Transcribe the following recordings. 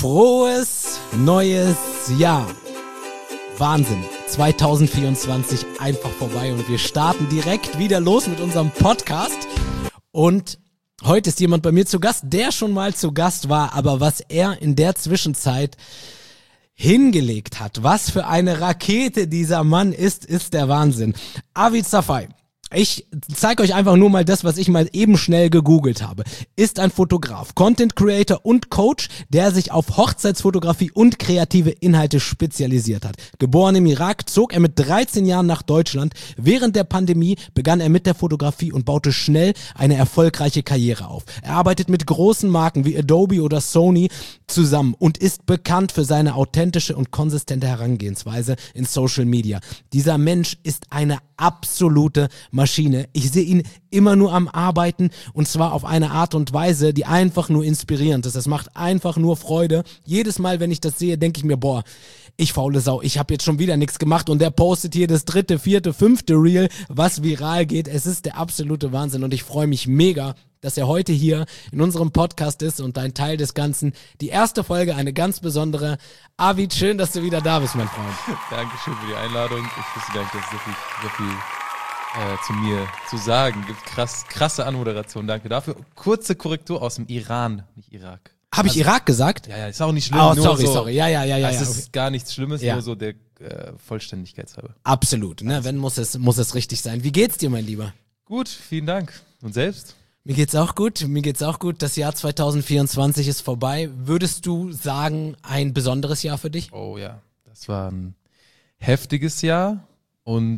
Frohes neues Jahr. Wahnsinn. 2024 einfach vorbei und wir starten direkt wieder los mit unserem Podcast. Und heute ist jemand bei mir zu Gast, der schon mal zu Gast war, aber was er in der Zwischenzeit hingelegt hat, was für eine Rakete dieser Mann ist der Wahnsinn. Avid Safai. Ich zeige euch einfach nur mal das, was ich mal eben schnell gegoogelt habe. Ist ein Fotograf, Content Creator und Coach, der sich auf Hochzeitsfotografie und kreative Inhalte spezialisiert hat. Geboren im Irak, zog er mit 13 Jahren nach Deutschland. Während der Pandemie begann er mit der Fotografie und baute schnell eine erfolgreiche Karriere auf. Er arbeitet mit großen Marken wie Adobe oder Sony zusammen und ist bekannt für seine authentische und konsistente Herangehensweise in Social Media. Dieser Mensch ist eine absolute Maschine. Ich sehe ihn immer nur am Arbeiten und zwar auf eine Art und Weise, die einfach nur inspirierend ist. Das macht einfach nur Freude. Jedes Mal, wenn ich das sehe, denke ich mir, boah, ich faule Sau, ich habe jetzt schon wieder nichts gemacht und der postet hier das 3., 4., 5. Reel, was viral geht. Es ist der absolute Wahnsinn und ich freue mich mega, dass er heute hier in unserem Podcast ist und ein Teil des Ganzen. Die erste Folge, eine ganz besondere. Avid, schön, dass du wieder da bist, mein Freund. Dankeschön für die Einladung. Ich wusste gar nicht, dass es so viel zu mir zu sagen gibt. Krasse Anmoderation, danke dafür. Kurze Korrektur aus dem Iran, nicht Irak. Habe ich Irak gesagt? Ja, ist auch nicht schlimm. Oh, nur sorry. Ja. Es ist Okay. gar nichts Schlimmes, Ja. nur so der Vollständigkeitshalber. Absolut, ne? Wenn muss es richtig sein. Wie geht's dir, mein Lieber? Gut, vielen Dank. Und selbst? Mir geht's auch gut. Das Jahr 2024 ist vorbei. Würdest du sagen, ein besonderes Jahr für dich? Oh ja, das war ein heftiges Jahr und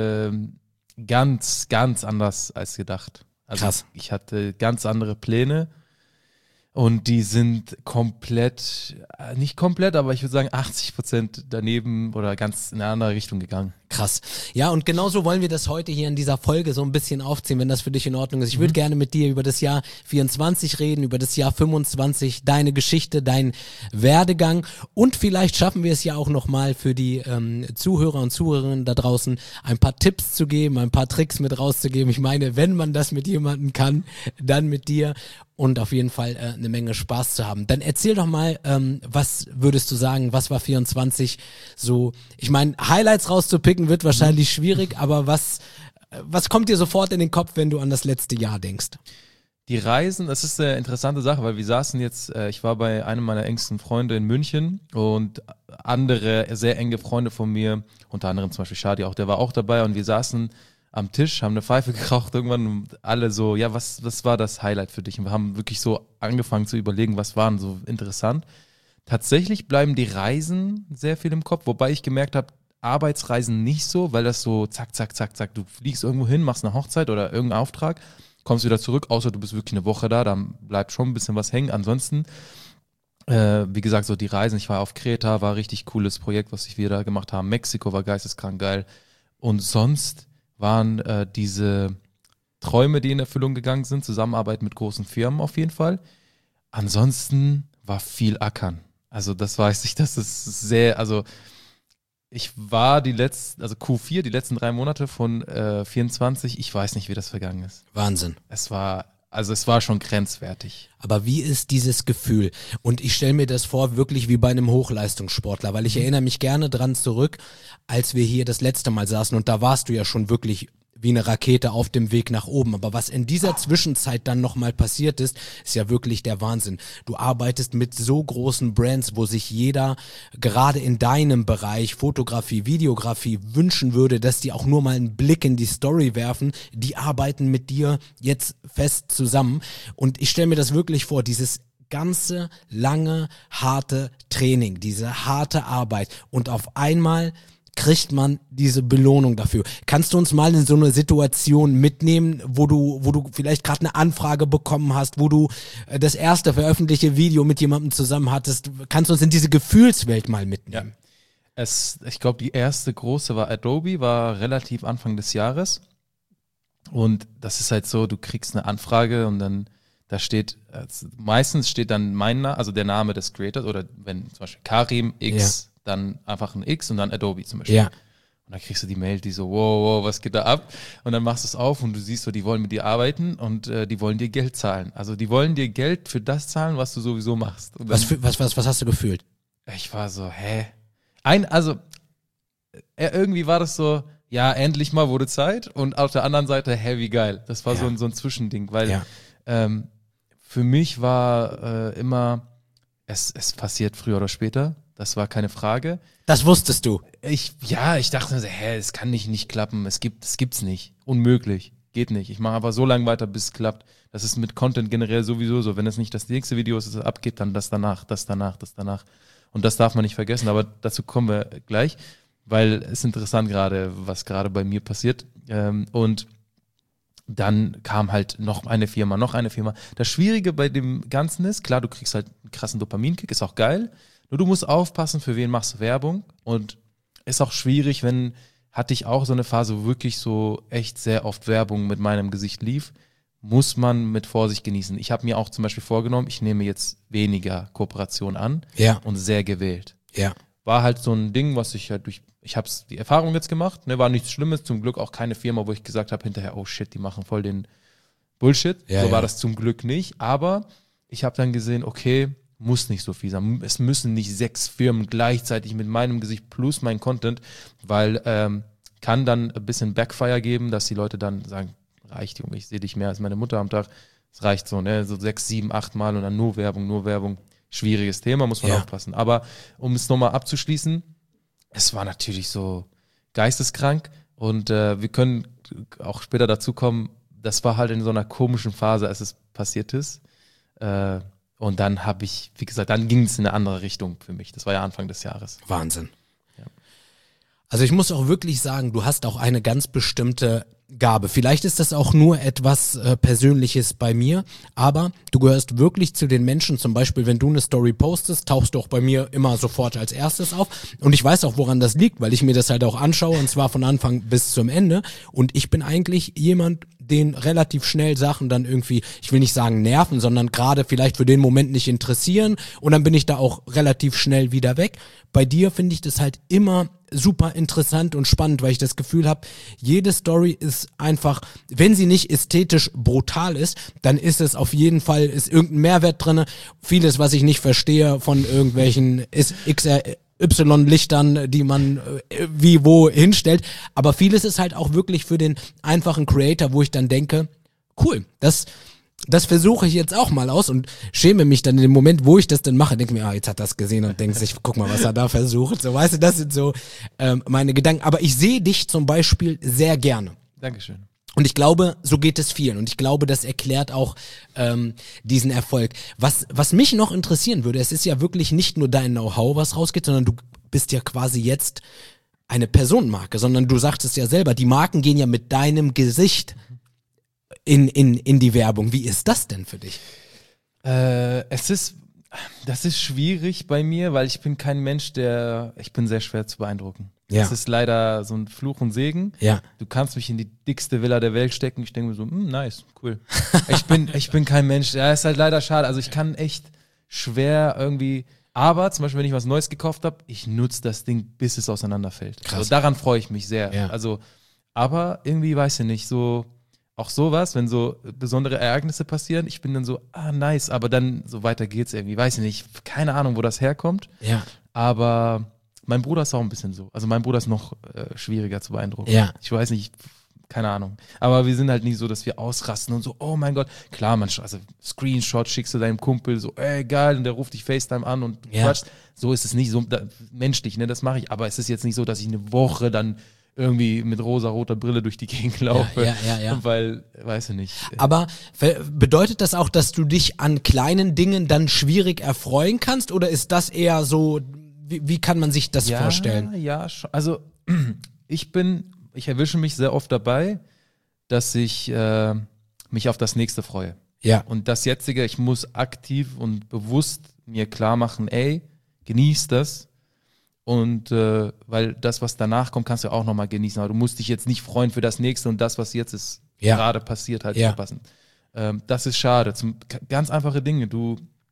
ganz anders als gedacht. Also Krass. Ich hatte ganz andere Pläne und die sind nicht komplett, aber ich würde sagen 80% daneben oder ganz in eine andere Richtung gegangen. Krass. Ja, und genauso wollen wir das heute hier in dieser Folge so ein bisschen aufziehen, wenn das für dich in Ordnung ist. Ich würde gerne mit dir über das Jahr 24 reden, über das Jahr 25, deine Geschichte, dein Werdegang und vielleicht schaffen wir es ja auch nochmal für die Zuhörer und Zuhörerinnen da draußen ein paar Tipps zu geben, ein paar Tricks mit rauszugeben. Ich meine, wenn man das mit jemandem kann, dann mit dir und auf jeden Fall eine Menge Spaß zu haben. Dann erzähl doch mal, was würdest du sagen, was war 24 so, ich meine, Highlights rauszupicken wird wahrscheinlich schwierig, aber was kommt dir sofort in den Kopf, wenn du an das letzte Jahr denkst? Die Reisen, das ist eine interessante Sache, weil wir saßen jetzt, ich war bei einem meiner engsten Freunde in München und andere sehr enge Freunde von mir, unter anderem zum Beispiel Shadi auch, der war auch dabei und wir saßen am Tisch, haben eine Pfeife geraucht irgendwann und alle so, ja, was war das Highlight für dich? Und wir haben wirklich so angefangen zu überlegen, was waren so interessant. Tatsächlich bleiben die Reisen sehr viel im Kopf, wobei ich gemerkt habe, Arbeitsreisen nicht so, weil das so zack, du fliegst irgendwo hin, machst eine Hochzeit oder irgendeinen Auftrag, kommst wieder zurück, außer du bist wirklich eine Woche da, dann bleibt schon ein bisschen was hängen. Ansonsten, wie gesagt, so die Reisen, ich war auf Kreta, war ein richtig cooles Projekt, was wir da gemacht haben. Mexiko war geisteskrank geil. Und sonst waren diese Träume, die in Erfüllung gegangen sind, Zusammenarbeit mit großen Firmen auf jeden Fall. Ansonsten war viel Ackern. Also das weiß ich, das ist sehr, also ich war Q4, die letzten 3 Monate von 24, ich weiß nicht, wie das vergangen ist. Wahnsinn. Es war schon grenzwertig. Aber wie ist dieses Gefühl? Und ich stelle mir das vor, wirklich wie bei einem Hochleistungssportler, weil ich erinnere mich gerne dran zurück, als wir hier das letzte Mal saßen und da warst du ja schon wirklich wie eine Rakete auf dem Weg nach oben. Aber was in dieser Zwischenzeit dann nochmal passiert ist ja wirklich der Wahnsinn. Du arbeitest mit so großen Brands, wo sich jeder gerade in deinem Bereich Fotografie, Videografie wünschen würde, dass die auch nur mal einen Blick in die Story werfen. Die arbeiten mit dir jetzt fest zusammen. Und ich stelle mir das wirklich vor, dieses ganze lange, harte Training, diese harte Arbeit und auf einmal kriegt man diese Belohnung dafür. Kannst du uns mal in so eine Situation mitnehmen, wo du vielleicht gerade eine Anfrage bekommen hast, wo du das erste veröffentlichte Video mit jemandem zusammen hattest? Kannst du uns in diese Gefühlswelt mal mitnehmen? Ja. Ich glaube, die erste große war Adobe, war relativ Anfang des Jahres. Und das ist halt so, du kriegst eine Anfrage und dann da steht, meistens steht dann also der Name des Creators oder wenn zum Beispiel Karim X, dann einfach ein X und dann Adobe zum Beispiel. Ja. Und dann kriegst du die Mail, die so, wow, was geht da ab? Und dann machst du es auf und du siehst so, die wollen mit dir arbeiten und die wollen dir Geld zahlen. Also die wollen dir Geld für das zahlen, was du sowieso machst. Und dann, Was hast du gefühlt? ich war so, hä? Irgendwie war das so, ja, endlich mal wurde Zeit. Und auf der anderen Seite, hä, wie geil. Das war so ein Zwischending, weil für mich war immer, es passiert früher oder später. Das war keine Frage. Das wusstest du. Ich dachte mir so, es kann nicht klappen. Es gibt's nicht. Unmöglich. Geht nicht. Ich mache aber so lange weiter, bis es klappt. Das ist mit Content generell sowieso so. Wenn es nicht das nächste Video ist, das abgeht, dann das danach, das danach, das danach. Und das darf man nicht vergessen. Aber dazu kommen wir gleich, weil es ist interessant gerade, was gerade bei mir passiert. Und dann kam halt noch eine Firma. Das Schwierige bei dem Ganzen ist, klar, du kriegst halt einen krassen Dopaminkick, ist auch geil. Nur du musst aufpassen, für wen machst du Werbung. Und ist auch schwierig, hatte ich auch so eine Phase, wo wirklich so echt sehr oft Werbung mit meinem Gesicht lief, muss man mit Vorsicht genießen. Ich habe mir auch zum Beispiel vorgenommen, ich nehme jetzt weniger Kooperation an und sehr gewählt. Ja. War halt so ein Ding, was ich halt ich habe die Erfahrung jetzt gemacht, ne, war nichts Schlimmes, zum Glück auch keine Firma, wo ich gesagt habe hinterher, oh shit, die machen voll den Bullshit. So war das zum Glück nicht, aber ich habe dann gesehen, okay, muss nicht so viel sein. Es müssen nicht 6 Firmen gleichzeitig mit meinem Gesicht plus mein Content, weil kann dann ein bisschen Backfire geben, dass die Leute dann sagen, reicht, Junge, ich sehe dich mehr als meine Mutter am Tag. Es reicht so, ne, so 6, 7, 8 Mal und dann nur Werbung. Schwieriges Thema, muss man aufpassen. Aber um es nochmal abzuschließen, es war natürlich so geisteskrank und wir können auch später dazu kommen, das war halt in so einer komischen Phase, als es passiert ist. Und dann habe ich, wie gesagt, dann ging es in eine andere Richtung für mich. Das war ja Anfang des Jahres. Wahnsinn. Ja. Also ich muss auch wirklich sagen, du hast auch eine ganz bestimmte Gabe. Vielleicht ist das auch nur etwas Persönliches bei mir, aber du gehörst wirklich zu den Menschen, zum Beispiel, wenn du eine Story postest, tauchst du auch bei mir immer sofort als erstes auf und ich weiß auch, woran das liegt, weil ich mir das halt auch anschaue und zwar von Anfang bis zum Ende und ich bin eigentlich jemand, den relativ schnell Sachen dann irgendwie, ich will nicht sagen nerven, sondern gerade vielleicht für den Moment nicht interessieren und dann bin ich da auch relativ schnell wieder weg. Bei dir finde ich das halt immer super interessant und spannend, weil ich das Gefühl habe, jede Story ist einfach, wenn sie nicht ästhetisch brutal ist, dann ist es auf jeden Fall, ist irgendein Mehrwert drinne. Vieles, was ich nicht verstehe von irgendwelchen XY-Lichtern, die man wie wo hinstellt, aber vieles ist halt auch wirklich für den einfachen Creator, wo ich dann denke, cool, das versuche ich jetzt auch mal aus und schäme mich dann in dem Moment, wo ich das dann mache, denke mir, jetzt hat das gesehen und denkt sich, guck mal, was er da versucht. So, weißt du, das sind so meine Gedanken. Aber ich sehe dich zum Beispiel sehr gerne. Dankeschön. Und ich glaube, so geht es vielen. Und ich glaube, das erklärt auch diesen Erfolg. Was mich noch interessieren würde, es ist ja wirklich nicht nur dein Know-how, was rausgeht, sondern du bist ja quasi jetzt eine Personenmarke, sondern du sagtest ja selber, die Marken gehen ja mit deinem Gesicht in die Werbung. Wie ist das denn für dich? Das ist schwierig bei mir, weil ich bin kein Mensch, ich bin sehr schwer zu beeindrucken. Ja. Das ist leider so ein Fluch und Segen. Ja. Du kannst mich in die dickste Villa der Welt stecken. Ich denke mir so, nice, cool. Ich bin kein Mensch. Ja, ist halt leider schade. Also ich kann echt schwer irgendwie, aber zum Beispiel, wenn ich was Neues gekauft habe, ich nutze das Ding, bis es auseinanderfällt. Krass. Also daran freue ich mich sehr. Ja. Also, aber irgendwie, weiß ich nicht, so auch sowas, wenn so besondere Ereignisse passieren, ich bin dann so, nice, aber dann so weiter geht's irgendwie, weiß ich nicht, keine Ahnung, wo das herkommt, Ja. aber mein Bruder ist auch ein bisschen so, also mein Bruder ist noch schwieriger zu beeindrucken. Ja. Ich weiß nicht, keine Ahnung, aber wir sind halt nicht so, dass wir ausrasten und so, oh mein Gott, klar, also Screenshot schickst du deinem Kumpel so, geil, und der ruft dich FaceTime an und du quatschst, so ist es nicht, so menschlich, ne, das mache ich, aber es ist jetzt nicht so, dass ich eine Woche dann irgendwie mit rosa-roter Brille durch die Gegend laufe, Ja. weil, weiß ich nicht. Aber bedeutet das auch, dass du dich an kleinen Dingen dann schwierig erfreuen kannst oder ist das eher so, wie kann man sich das vorstellen? Ja, schon. Also ich erwische mich sehr oft dabei, dass ich mich auf das Nächste freue. Ja. Und das Jetzige, ich muss aktiv und bewusst mir klar machen, genieß das. Und weil das, was danach kommt, kannst du auch nochmal genießen. Aber du musst dich jetzt nicht freuen für das Nächste und das, was jetzt ist, gerade passiert, halt verpassen. Das ist schade. Ganz einfache Dinge.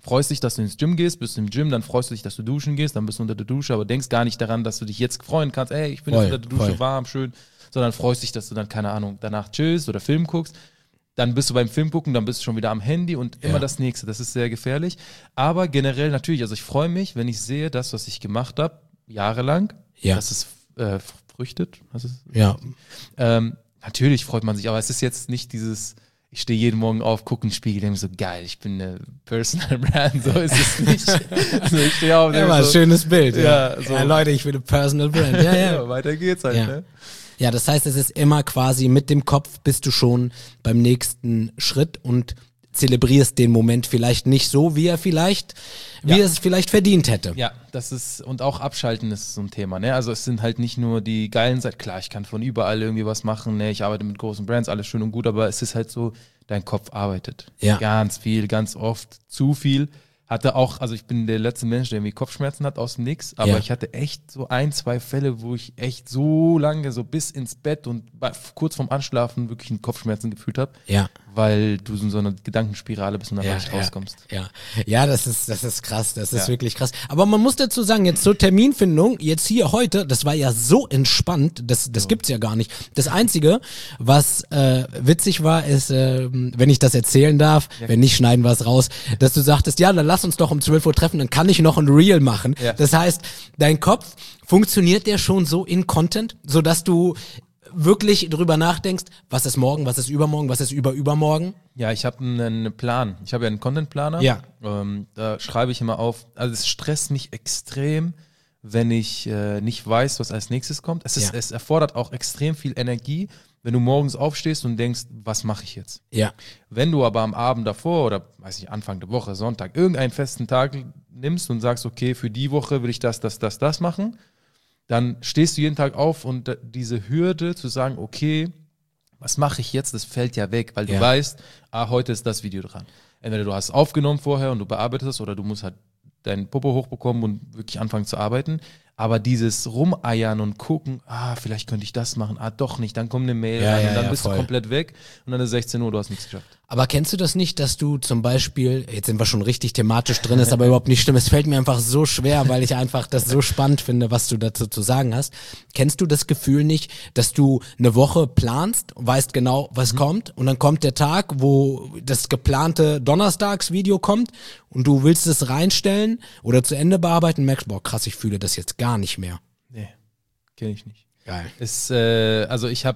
freust dich, dass du ins Gym gehst, bist im Gym, dann freust du dich, dass du duschen gehst, dann bist du unter der Dusche, aber denkst gar nicht daran, dass du dich jetzt freuen kannst, ey, ich bin jetzt unter der Dusche, warm, schön, sondern freust dich, dass du dann, keine Ahnung, danach chillst oder Film guckst. Dann bist du beim Film gucken, dann bist du schon wieder am Handy und immer das Nächste. Das ist sehr gefährlich. Aber generell natürlich, also ich freue mich, wenn ich sehe, das, was ich gemacht habe, jahrelang, dass es früchtet. Ja. Natürlich freut man sich, aber es ist jetzt nicht dieses, ich stehe jeden Morgen auf, gucke in den Spiegel, denke mir so, geil, ich bin eine Personal Brand, so ist es nicht. Also ich stehe auf, ja, so, schönes Bild. Ja, so. Ja, Leute, ich bin eine Personal Brand. Ja, ja, weiter geht's halt, ne? Ja, das heißt, es ist immer quasi mit dem Kopf bist du schon beim nächsten Schritt und zelebrierst den Moment vielleicht nicht so, wie er es vielleicht verdient hätte. Ja, das ist, und auch Abschalten ist so ein Thema, ne? Also es sind halt nicht nur die geilen Seiten, klar, ich kann von überall irgendwie was machen, ne? Ich arbeite mit großen Brands, alles schön und gut, aber es ist halt so, dein Kopf arbeitet. Ja. Ganz viel, ganz oft, zu viel. Hatte auch, also ich bin der letzte Mensch, der irgendwie Kopfschmerzen hat aus dem Nix, aber ich hatte echt so 1, 2 Fälle, wo ich echt so lange, so bis ins Bett und kurz vorm Anschlafen wirklich einen Kopfschmerzen gefühlt habe, weil du in so einer Gedankenspirale bist und dann nicht rauskommst. Ja, das ist krass, das ist wirklich krass. Aber man muss dazu sagen, jetzt zur Terminfindung, jetzt hier heute, das war ja so entspannt, das gibt's ja gar nicht. Das Einzige, was witzig war, ist, wenn ich das erzählen darf, wenn nicht, schneiden wir es raus, dass du sagtest, ja, dann lass uns doch um 12 Uhr treffen, dann kann ich noch ein Reel machen. Ja. Das heißt, dein Kopf, funktioniert der schon so in Content, sodass du wirklich drüber nachdenkst, was ist morgen, was ist übermorgen, was ist übermorgen? Ja, ich habe einen Plan. Ich habe ja einen Content-Planer. Ja. Da schreibe ich immer auf. Also es stresst mich extrem, wenn ich nicht weiß, was als nächstes kommt. Es erfordert auch extrem viel Energie, wenn du morgens aufstehst und denkst, was mache ich jetzt? Ja. Wenn du aber am Abend davor oder, weiß ich, Anfang der Woche, Sonntag, irgendeinen festen Tag nimmst und sagst, okay, für die Woche will ich das machen, dann stehst du jeden Tag auf und diese Hürde zu sagen, okay, was mache ich jetzt, das fällt ja weg, weil du weißt, heute ist das Video dran. Entweder du hast es aufgenommen vorher und du bearbeitest es oder du musst halt deinen Popo hochbekommen und wirklich anfangen zu arbeiten. Aber dieses Rumeiern und gucken, vielleicht könnte ich das machen, doch nicht, dann kommt eine Mail rein und dann bist du komplett weg und dann ist 16 Uhr, du hast nichts geschafft. Aber kennst du das nicht, dass du zum Beispiel, jetzt sind wir schon richtig thematisch drin, ist aber überhaupt nicht schlimm, es fällt mir einfach so schwer, weil ich einfach das so spannend finde, was du dazu zu sagen hast. Kennst du das Gefühl nicht, dass du eine Woche planst, weißt genau, was kommt und dann kommt der Tag, wo das geplante Donnerstagsvideo kommt und du willst es reinstellen oder zu Ende bearbeiten und merkst, boah krass, ich fühle das jetzt gar nicht mehr. Nee, kenne ich nicht. Geil. Also ich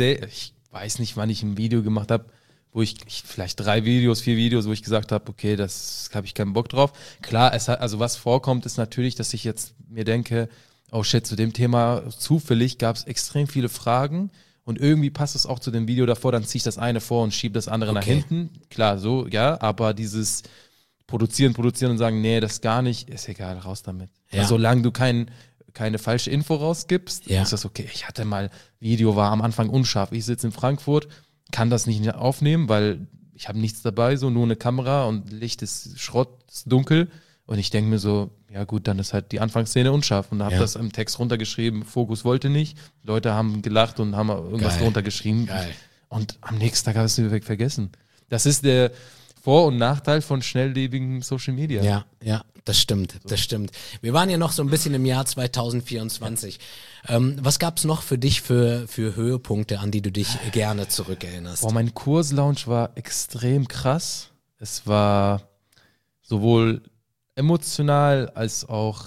weiß nicht, wann ich ein Video gemacht habe, wo ich vielleicht 3 Videos, 4 Videos, wo ich gesagt habe, okay, das habe ich keinen Bock drauf. Klar, also was vorkommt, ist natürlich, dass ich jetzt mir denke, oh shit, zu dem Thema zufällig gab es extrem viele Fragen und irgendwie passt es auch zu dem Video davor, dann ziehe ich das eine vor und schiebe das andere nach hinten. Klar, so, ja, aber dieses produzieren und sagen, nee, das gar nicht, ist egal, raus damit. Ja. Solange du keine falsche Info rausgibst, ist das okay. Ich hatte mal, Video war am Anfang unscharf. Ich sitze in Frankfurt, kann das nicht aufnehmen, weil ich habe nichts dabei, so nur eine Kamera und Licht ist Schrott, ist dunkel. Und ich denke mir so, ja gut, dann ist halt die Anfangsszene unscharf. Und habe das im Text runtergeschrieben, Fokus wollte nicht. Leute haben gelacht und haben irgendwas drunter geschrieben. Geil. Und am nächsten Tag habe ich es vergessen. Das ist der Vor- und Nachteil von schnelllebigen Social Media. Ja, das stimmt. Wir waren ja noch so ein bisschen im Jahr 2024. Was gab's noch für dich für Höhepunkte, an die du dich gerne zurückerinnerst? Boah, mein Kurslaunch war extrem krass. Es war sowohl emotional als auch,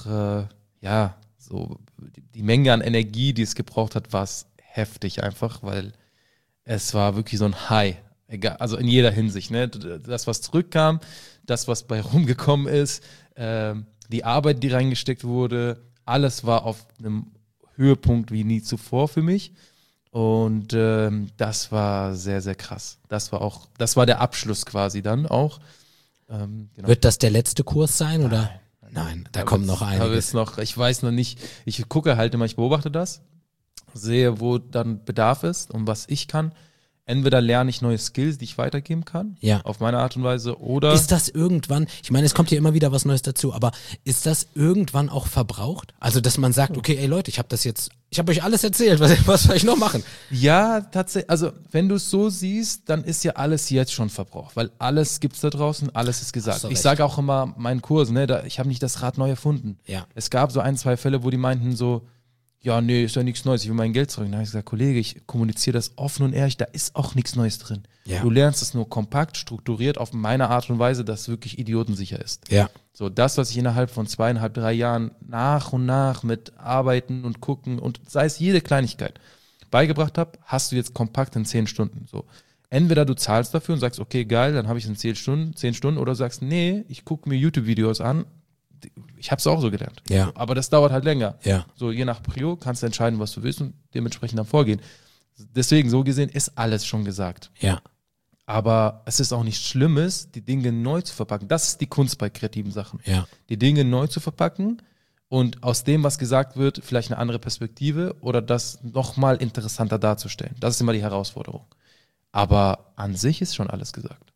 so die Menge an Energie, die es gebraucht hat, war es heftig einfach, weil es war wirklich so ein High. Egal, also in jeder Hinsicht, ne? Das, was zurückkam, das, was bei rumgekommen ist, die Arbeit, die reingesteckt wurde, alles war auf einem Höhepunkt wie nie zuvor für mich. Und das war sehr, sehr krass. Das war der Abschluss quasi dann auch. Genau. Wird das der letzte Kurs sein oder? Nein, da kommt noch einiges. Ich weiß noch nicht, ich gucke halt immer, ich beobachte das, sehe, wo dann Bedarf ist und was ich kann. entweder lerne ich neue Skills, die ich weitergeben kann, Ja. auf meine Art und Weise, oder Ist das irgendwann, ich meine, es kommt hier immer wieder was Neues dazu, aber ist das irgendwann auch verbraucht? Also, dass man sagt, okay, ey Leute, ich habe euch alles erzählt, was soll ich noch machen? ja, tatsächlich, also wenn du es so siehst, dann ist ja alles jetzt schon verbraucht, weil alles gibt's da draußen, alles ist gesagt. Hast du Ich recht. sage auch immer meinen Kursen, ne, ich habe nicht das Rad neu erfunden. Ja. Es gab so 1, 2 Fälle, wo die meinten so, ja, nee, ist ja nichts Neues, ich will mein Geld zurück. Dann habe ich gesagt, Kollege, ich kommuniziere das offen und ehrlich, da ist auch nichts Neues drin. Ja. Du lernst es nur kompakt, strukturiert auf meine Art und Weise, dass es wirklich idiotensicher ist. Ja. So, das, was ich innerhalb von 2,5, 3 Jahren nach und nach mit Arbeiten und Gucken und sei es jede Kleinigkeit beigebracht habe, hast du jetzt kompakt in 10 Stunden. So. Entweder du zahlst dafür und sagst, okay, geil, dann habe ich es in 10 Stunden, oder du sagst, nee, ich gucke mir YouTube-Videos an. Ich habe es auch so gelernt. Ja. So, aber das dauert halt länger. Ja. So, je nach Prio kannst du entscheiden, was du willst und dementsprechend dann vorgehen. Deswegen, so gesehen, ist alles schon gesagt. Ja. Aber es ist auch nichts Schlimmes, die Dinge neu zu verpacken. Das ist die Kunst bei kreativen Sachen. Ja. Die Dinge neu zu verpacken und aus dem, was gesagt wird, vielleicht eine andere Perspektive oder das nochmal interessanter darzustellen. Das ist immer die Herausforderung. Aber an sich ist schon alles gesagt.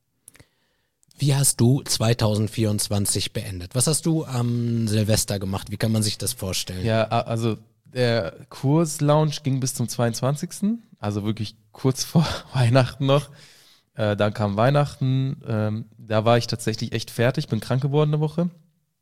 Wie hast du 2024 beendet? Was hast du am Silvester gemacht? Wie kann man sich das vorstellen? Ja, also der Kurslaunch ging bis zum 22. Also wirklich kurz vor Weihnachten noch. Dann kam Weihnachten. Da war ich tatsächlich echt fertig, bin krank geworden eine Woche.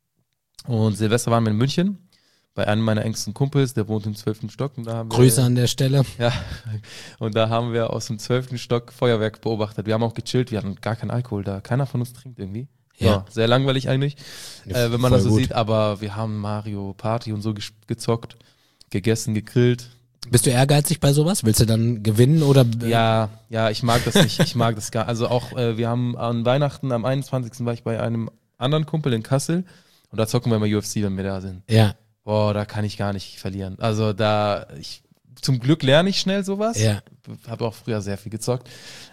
Und Silvester waren wir in München bei einem meiner engsten Kumpels, der wohnt im 12. Stock. Und da haben Grüße an der Stelle. Ja, und da haben wir aus dem 12. Stock Feuerwerk beobachtet. Wir haben auch gechillt, wir hatten gar keinen Alkohol da. Keiner von uns trinkt irgendwie. Ja, sehr langweilig eigentlich, wenn man Voll das so gut. sieht. Aber wir haben Mario Party und so gezockt, gegessen, gegrillt. Bist du ehrgeizig bei sowas? Willst du dann gewinnen oder? Ja, ich mag das nicht. Ich mag das gar. Also auch, wir haben an Weihnachten, am 21. war ich bei einem anderen Kumpel in Kassel und da zocken wir immer UFC, wenn wir da sind. Ja. Boah, da kann ich gar nicht verlieren. Also zum Glück lerne ich schnell sowas. Ja. Habe auch früher sehr viel gezockt.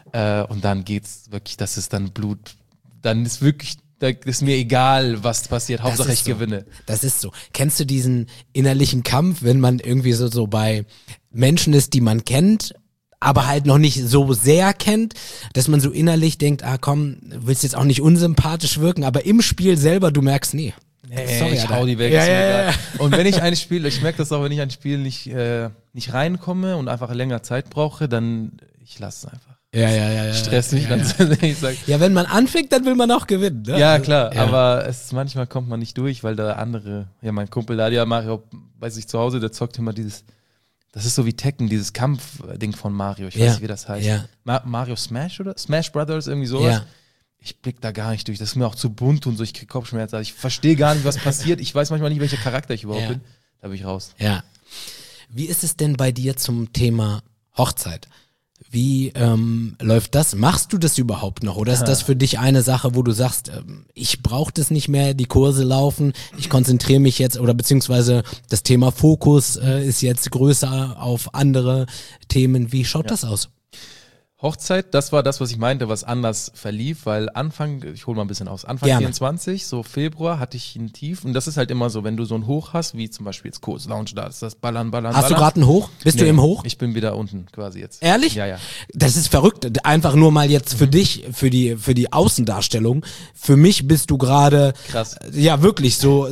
Und dann geht's wirklich, das ist dann Blut. Dann ist wirklich, da ist mir egal, was passiert. Hauptsache Das ist ich so. gewinne. Das ist so. Kennst du diesen innerlichen Kampf, wenn man irgendwie so bei Menschen ist, die man kennt, aber halt noch nicht so sehr kennt, dass man so innerlich denkt, komm, willst jetzt auch nicht unsympathisch wirken, aber im Spiel selber, du merkst, nee. Sorry, ich Alter. hau die weg. Ja, ist mir ja, egal. Und wenn ich ein Spiel, ich merke das auch, wenn ich ein Spiel nicht reinkomme und einfach länger Zeit brauche, dann ich lasse es einfach. Ja. Stress mich dann. Ich sag, Ja, wenn man anfängt, dann will man auch gewinnen. Ne? ja, klar, Ja. aber manchmal kommt man nicht durch, weil da andere, ja, mein Kumpel da, ja, Mario, weiß ich, zu Hause, der zockt immer das ist so wie Tekken, dieses Kampfding von Mario, ich weiß nicht, wie das heißt. Ja. Mario Smash oder? Smash Brothers, irgendwie sowas. Ja. Ich blick da gar nicht durch, das ist mir auch zu bunt und so, ich krieg Kopfschmerzen, also ich verstehe gar nicht, was passiert, ich weiß manchmal nicht, welcher Charakter ich überhaupt Ja. bin, da bin ich raus. Ja. Wie ist es denn bei dir zum Thema Hochzeit? Wie läuft das? Machst du das überhaupt noch? Oder ist das für dich eine Sache, wo du sagst, ich brauche das nicht mehr, die Kurse laufen, ich konzentriere mich jetzt, oder beziehungsweise das Thema Fokus ist jetzt größer auf andere Themen. Wie schaut das aus? Hochzeit, das war das, was ich meinte, was anders verlief, weil ich hole mal ein bisschen aus, Anfang Gerne. 24, so Februar, hatte ich ein Tief und das ist halt immer so, wenn du so ein Hoch hast, wie zum Beispiel jetzt Kurs-Lounge, da ist das Ballern. Hast du gerade einen Hoch? Bist du im Hoch? Ich bin wieder unten quasi jetzt. Ehrlich? Ja. Das ist verrückt. Einfach nur mal jetzt für dich, für die Außendarstellung. Für mich bist du gerade, Krass. ja wirklich so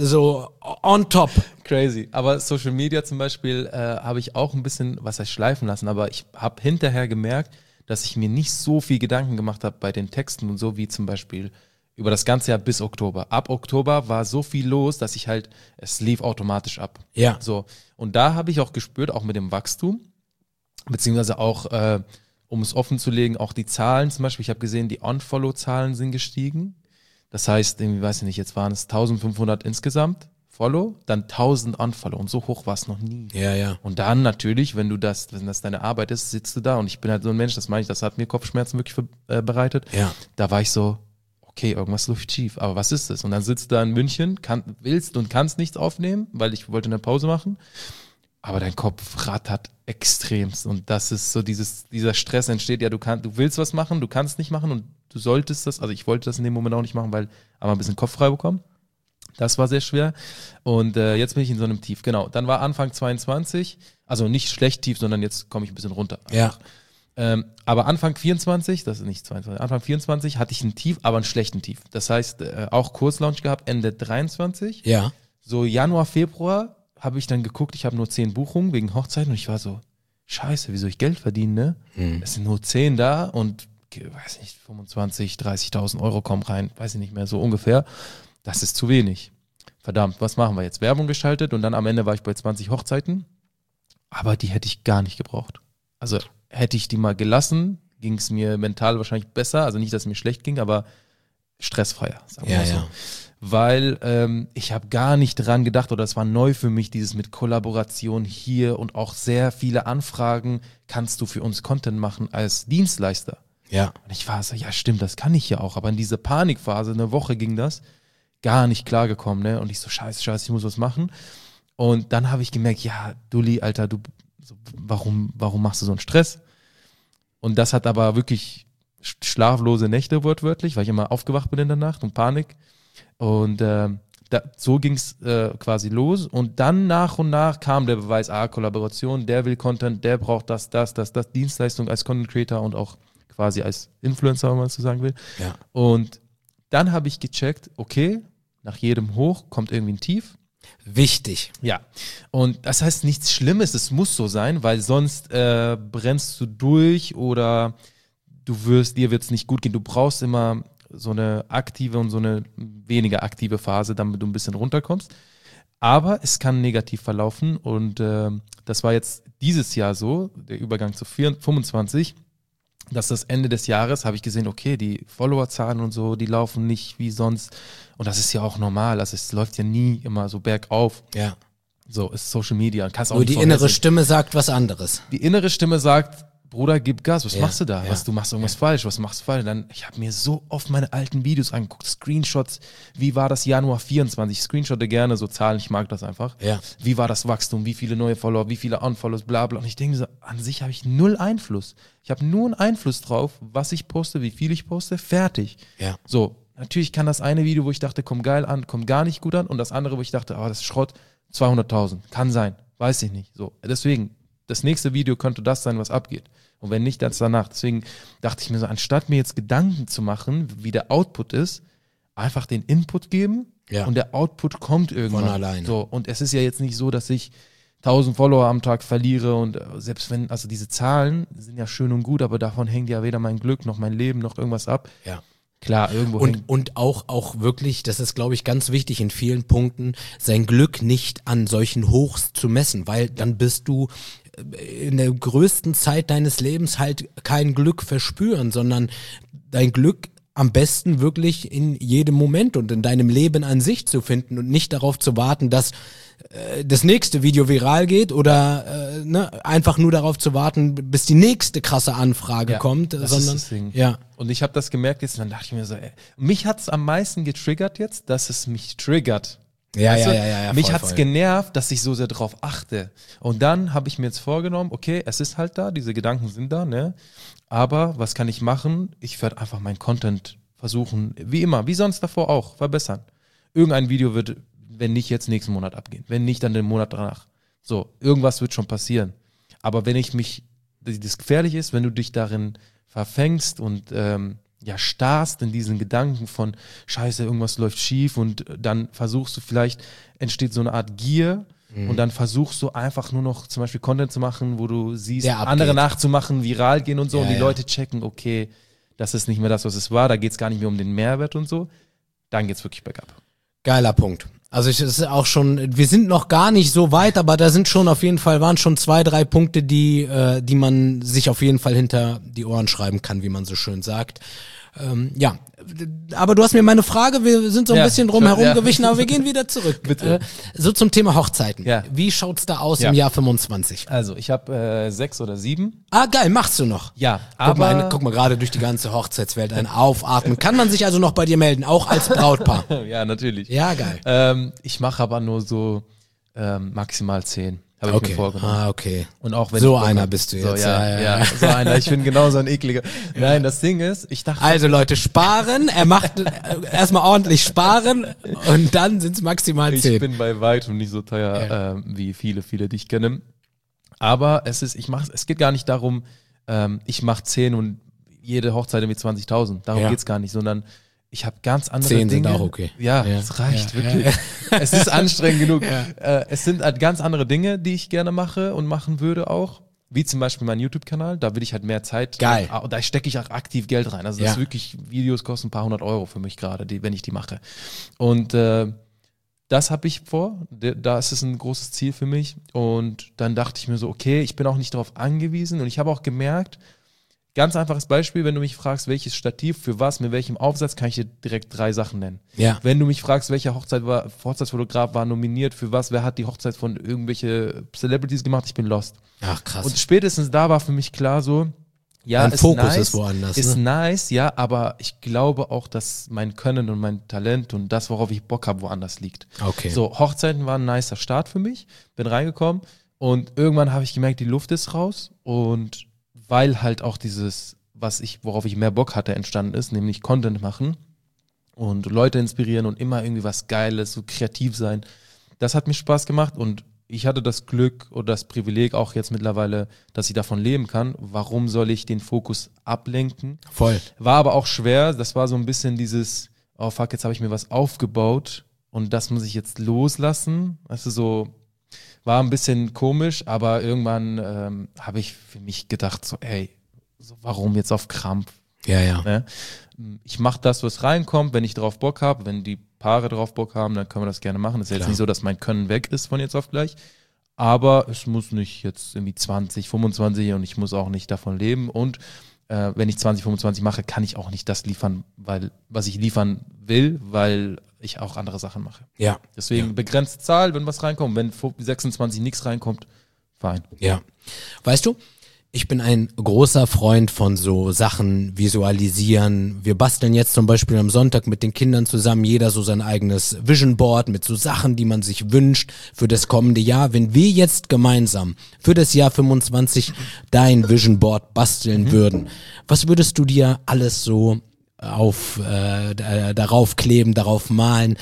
on top. Crazy. Aber Social Media zum Beispiel habe ich auch ein bisschen, was heißt schleifen lassen, aber ich habe hinterher gemerkt, dass ich mir nicht so viel Gedanken gemacht habe bei den Texten und so, wie zum Beispiel über das ganze Jahr bis Oktober. Ab Oktober war so viel los, dass es lief automatisch ab. Ja. So. Und da habe ich auch gespürt, auch mit dem Wachstum, beziehungsweise auch, um es offen zu legen, auch die Zahlen zum Beispiel. Ich habe gesehen, die On-Follow-Zahlen sind gestiegen. Das heißt, irgendwie, weiß ich nicht, jetzt waren es 1500 insgesamt Follow, dann 1000 Unfollow und so hoch war es noch nie. Ja. Und dann natürlich, wenn das deine Arbeit ist, sitzt du da und ich bin halt so ein Mensch, das hat mir Kopfschmerzen wirklich bereitet. Ja. Da war ich so, okay, irgendwas läuft schief, aber was ist das? Und dann sitzt du da in München, willst und kannst nichts aufnehmen, weil ich wollte eine Pause machen, aber dein Kopf rattert extremst und das ist so dieser Stress entsteht, ja, du willst was machen, du kannst nicht machen und du solltest das, also ich wollte das in dem Moment auch nicht machen, weil aber ein bisschen Kopf frei bekommen. Das war sehr schwer und jetzt bin ich in so einem Tief, genau. Dann war Anfang 22, also nicht schlecht tief, sondern jetzt komme ich ein bisschen runter. Ja. Aber Anfang 24, das ist nicht 22, Anfang 24 hatte ich ein Tief, aber einen schlechten Tief. Das heißt, auch Kurslaunch gehabt, Ende 23. Ja. So Januar, Februar habe ich dann geguckt, ich habe nur 10 Buchungen wegen Hochzeiten und ich war so, scheiße, wie soll ich Geld verdienen, ne? Es sind nur 10 da und, weiß nicht, 25, 30.000 Euro kommen rein, weiß ich nicht mehr, so ungefähr. Das ist zu wenig. Verdammt, was machen wir jetzt? Werbung geschaltet und dann am Ende war ich bei 20 Hochzeiten, aber die hätte ich gar nicht gebraucht. Also hätte ich die mal gelassen, ging es mir mental wahrscheinlich besser, also nicht, dass es mir schlecht ging, aber stressfreier, sagen wir mal so. Weil ich habe gar nicht dran gedacht oder es war neu für mich, dieses mit Kollaboration hier und auch sehr viele Anfragen, kannst du für uns Content machen als Dienstleister? Ja. Und ich war so, ja stimmt, das kann ich ja auch, aber in dieser Panikphase, eine Woche ging das, gar nicht klargekommen, ne? Und ich so, scheiße, ich muss was machen. Und dann habe ich gemerkt, ja, Dulli, Alter, warum machst du so einen Stress? Und das hat aber wirklich schlaflose Nächte wortwörtlich, weil ich immer aufgewacht bin in der Nacht und Panik. Und so ging es quasi los. Und dann nach und nach kam der Beweis, Kollaboration, der will Content, der braucht das, Dienstleistung als Content Creator und auch quasi als Influencer, wenn man es so sagen will. Ja. Und dann habe ich gecheckt, okay, nach jedem Hoch kommt irgendwie ein Tief. Wichtig. Ja, und das heißt nichts Schlimmes, es muss so sein, weil sonst brennst du durch oder dir wird es nicht gut gehen. Du brauchst immer so eine aktive und so eine weniger aktive Phase, damit du ein bisschen runterkommst. Aber es kann negativ verlaufen und das war jetzt dieses Jahr so, der Übergang zu 25, dass das Ende des Jahres habe ich gesehen, okay, die Followerzahlen und so, die laufen nicht wie sonst. Und das ist ja auch normal. Also es läuft ja nie immer so bergauf. Ja. So ist Social Media. Kannst auch Nur nicht die innere Stimme sagt was anderes. Die innere Stimme sagt, Bruder, gib Gas, was machst du da? Ja. Du machst irgendwas falsch, was machst du falsch? Dann, ich habe mir so oft meine alten Videos angeguckt, Screenshots, wie war das Januar 24? Ich screenshotte gerne so Zahlen, ich mag das einfach. Ja. Wie war das Wachstum, wie viele neue Follower, wie viele Unfollows, bla bla. Und ich denke so, an sich habe ich null Einfluss. Ich habe nur einen Einfluss drauf, was ich poste, wie viel ich poste, fertig. Ja. So, natürlich kann das eine Video, wo ich dachte, kommt geil an, kommt gar nicht gut an und das andere, wo ich dachte, das ist Schrott, 200.000, kann sein, weiß ich nicht. So, deswegen, das nächste Video könnte das sein, was abgeht. Und wenn nicht, dann danach. Deswegen dachte ich mir so, anstatt mir jetzt Gedanken zu machen, wie der Output ist, einfach den Input geben und der Output kommt irgendwann. Von alleine. So, und es ist ja jetzt nicht so, dass ich 1000 Follower am Tag verliere und selbst wenn, also diese Zahlen sind ja schön und gut, aber davon hängt ja weder mein Glück noch mein Leben noch irgendwas ab. Ja. Klar, irgendwo und auch wirklich, das ist, glaube ich, ganz wichtig in vielen Punkten, sein Glück nicht an solchen Hochs zu messen, weil dann bist du in der größten Zeit deines Lebens halt kein Glück verspüren, sondern dein Glück am besten wirklich in jedem Moment und in deinem Leben an sich zu finden und nicht darauf zu warten, dass das nächste Video viral geht oder einfach nur darauf zu warten, bis die nächste krasse Anfrage kommt, das sondern ist das Ding. ja. Und ich habe das gemerkt jetzt und dann dachte ich mir so, mich hat's am meisten getriggert jetzt, dass es mich triggert. Ja, Weißt du? ja. Mich voll, hat's genervt, dass ich so sehr drauf achte. Und dann habe ich mir jetzt vorgenommen, okay, es ist halt da, diese Gedanken sind da, ne? Aber was kann ich machen? Ich werde einfach meinen Content versuchen, wie immer, wie sonst davor auch, verbessern. Irgendein Video wird, wenn nicht jetzt nächsten Monat abgehen, wenn nicht dann den Monat danach. So, irgendwas wird schon passieren. Aber wenn das gefährlich ist, wenn du dich darin verfängst und starrst in diesen Gedanken von Scheiße, irgendwas läuft schief und dann versuchst du vielleicht, entsteht so eine Art Gier und dann versuchst du einfach nur noch zum Beispiel Content zu machen, wo du siehst, andere nachzumachen, viral gehen und so und die Leute checken, okay, das ist nicht mehr das, was es war, da geht's gar nicht mehr um den Mehrwert und so, dann geht's wirklich bergab. Geiler Punkt. Also es ist auch schon, wir sind noch gar nicht so weit, aber da sind schon auf jeden Fall, waren schon 2, 3 Punkte, die man sich auf jeden Fall hinter die Ohren schreiben kann, wie man so schön sagt. Aber du hast mir meine Frage, wir sind so ein bisschen drum herum gewichen, aber wir gehen wieder zurück. Bitte. So zum Thema Hochzeiten. Ja. Wie schaut's da aus im Jahr 25? Also ich habe 6 oder 7. Ah, geil, machst du noch? Ja, Guck mal gerade durch die ganze Hochzeitswelt ein Aufatmen. Kann man sich also noch bei dir melden, auch als Brautpaar? Ja, natürlich. Ja, geil. Ich mache aber nur so maximal 10. Habe ich mir vorgenommen. Ah, okay. Und auch wenn so einer bist du jetzt. So, ja, so einer. Ich bin genauso ein ekliger. Nein, das Ding ist, ich dachte... Also Leute, sparen. Er macht erstmal ordentlich sparen und dann sind's maximal 10. Ich bin bei weitem nicht so teuer wie viele, die ich kenne. Aber es geht gar nicht darum, ich mache 10 und jede Hochzeit mit 20.000. Darum geht's gar nicht, sondern ich habe ganz andere 10 Dinge. sind auch okay. Ja, es reicht wirklich. Es ist anstrengend genug. Ja. Es sind halt ganz andere Dinge, die ich gerne mache und machen würde auch. Wie zum Beispiel mein YouTube-Kanal, da will ich halt mehr Zeit. Geil. Da stecke ich auch aktiv Geld rein. Also das Ja. ist wirklich, Videos kosten ein paar 100 € für mich gerade, wenn ich die mache. Und das habe ich vor. Das ist ein großes Ziel für mich. Und dann dachte ich mir so, okay, ich bin auch nicht darauf angewiesen. Und ich habe auch gemerkt, ganz einfaches Beispiel, wenn du mich fragst, welches Stativ, für was, mit welchem Aufsatz, kann ich dir direkt 3 Sachen nennen. Ja. Wenn du mich fragst, welcher Hochzeitsfotograf war nominiert, für was, wer hat die Hochzeit von irgendwelche Celebrities gemacht, ich bin lost. Ach, krass. Und spätestens da war für mich klar so, ja, Dein ist Fokus nice, ist woanders, ist ne? nice, ja, aber ich glaube auch, dass mein Können und mein Talent und das, worauf ich Bock habe, woanders liegt. Okay. So, Hochzeiten war ein nicer Start für mich, bin reingekommen und irgendwann habe ich gemerkt, die Luft ist raus und weil halt auch dieses, worauf ich mehr Bock hatte, entstanden ist, nämlich Content machen und Leute inspirieren und immer irgendwie was Geiles, so kreativ sein. Das hat mir Spaß gemacht und ich hatte das Glück oder das Privileg auch jetzt mittlerweile, dass ich davon leben kann. Warum soll ich den Fokus ablenken? Voll. War aber auch schwer. Das war so ein bisschen dieses, oh fuck, jetzt habe ich mir was aufgebaut und das muss ich jetzt loslassen. Also so, war ein bisschen komisch, aber irgendwann habe ich für mich gedacht, so ey, so, warum jetzt auf Krampf? Ja. Ne? Ich mache das, was reinkommt, wenn ich drauf Bock habe, wenn die Paare drauf Bock haben, dann können wir das gerne machen. Es ist jetzt nicht so, dass mein Können weg ist von jetzt auf gleich, aber es muss nicht jetzt irgendwie 20, 25 und ich muss auch nicht davon leben und wenn ich 20, 25 mache, kann ich auch nicht das liefern, was ich liefern will, weil ich auch andere Sachen mache. Ja. Deswegen begrenzte Zahl, wenn was reinkommt, wenn 26 nichts reinkommt, fein. Ja. Weißt du, ich bin ein großer Freund von so Sachen visualisieren. Wir basteln jetzt zum Beispiel am Sonntag mit den Kindern zusammen, jeder so sein eigenes Vision Board mit so Sachen, die man sich wünscht für das kommende Jahr. Wenn wir jetzt gemeinsam für das Jahr 25 dein Vision Board basteln würden, was würdest du dir alles so darauf kleben, darauf malen?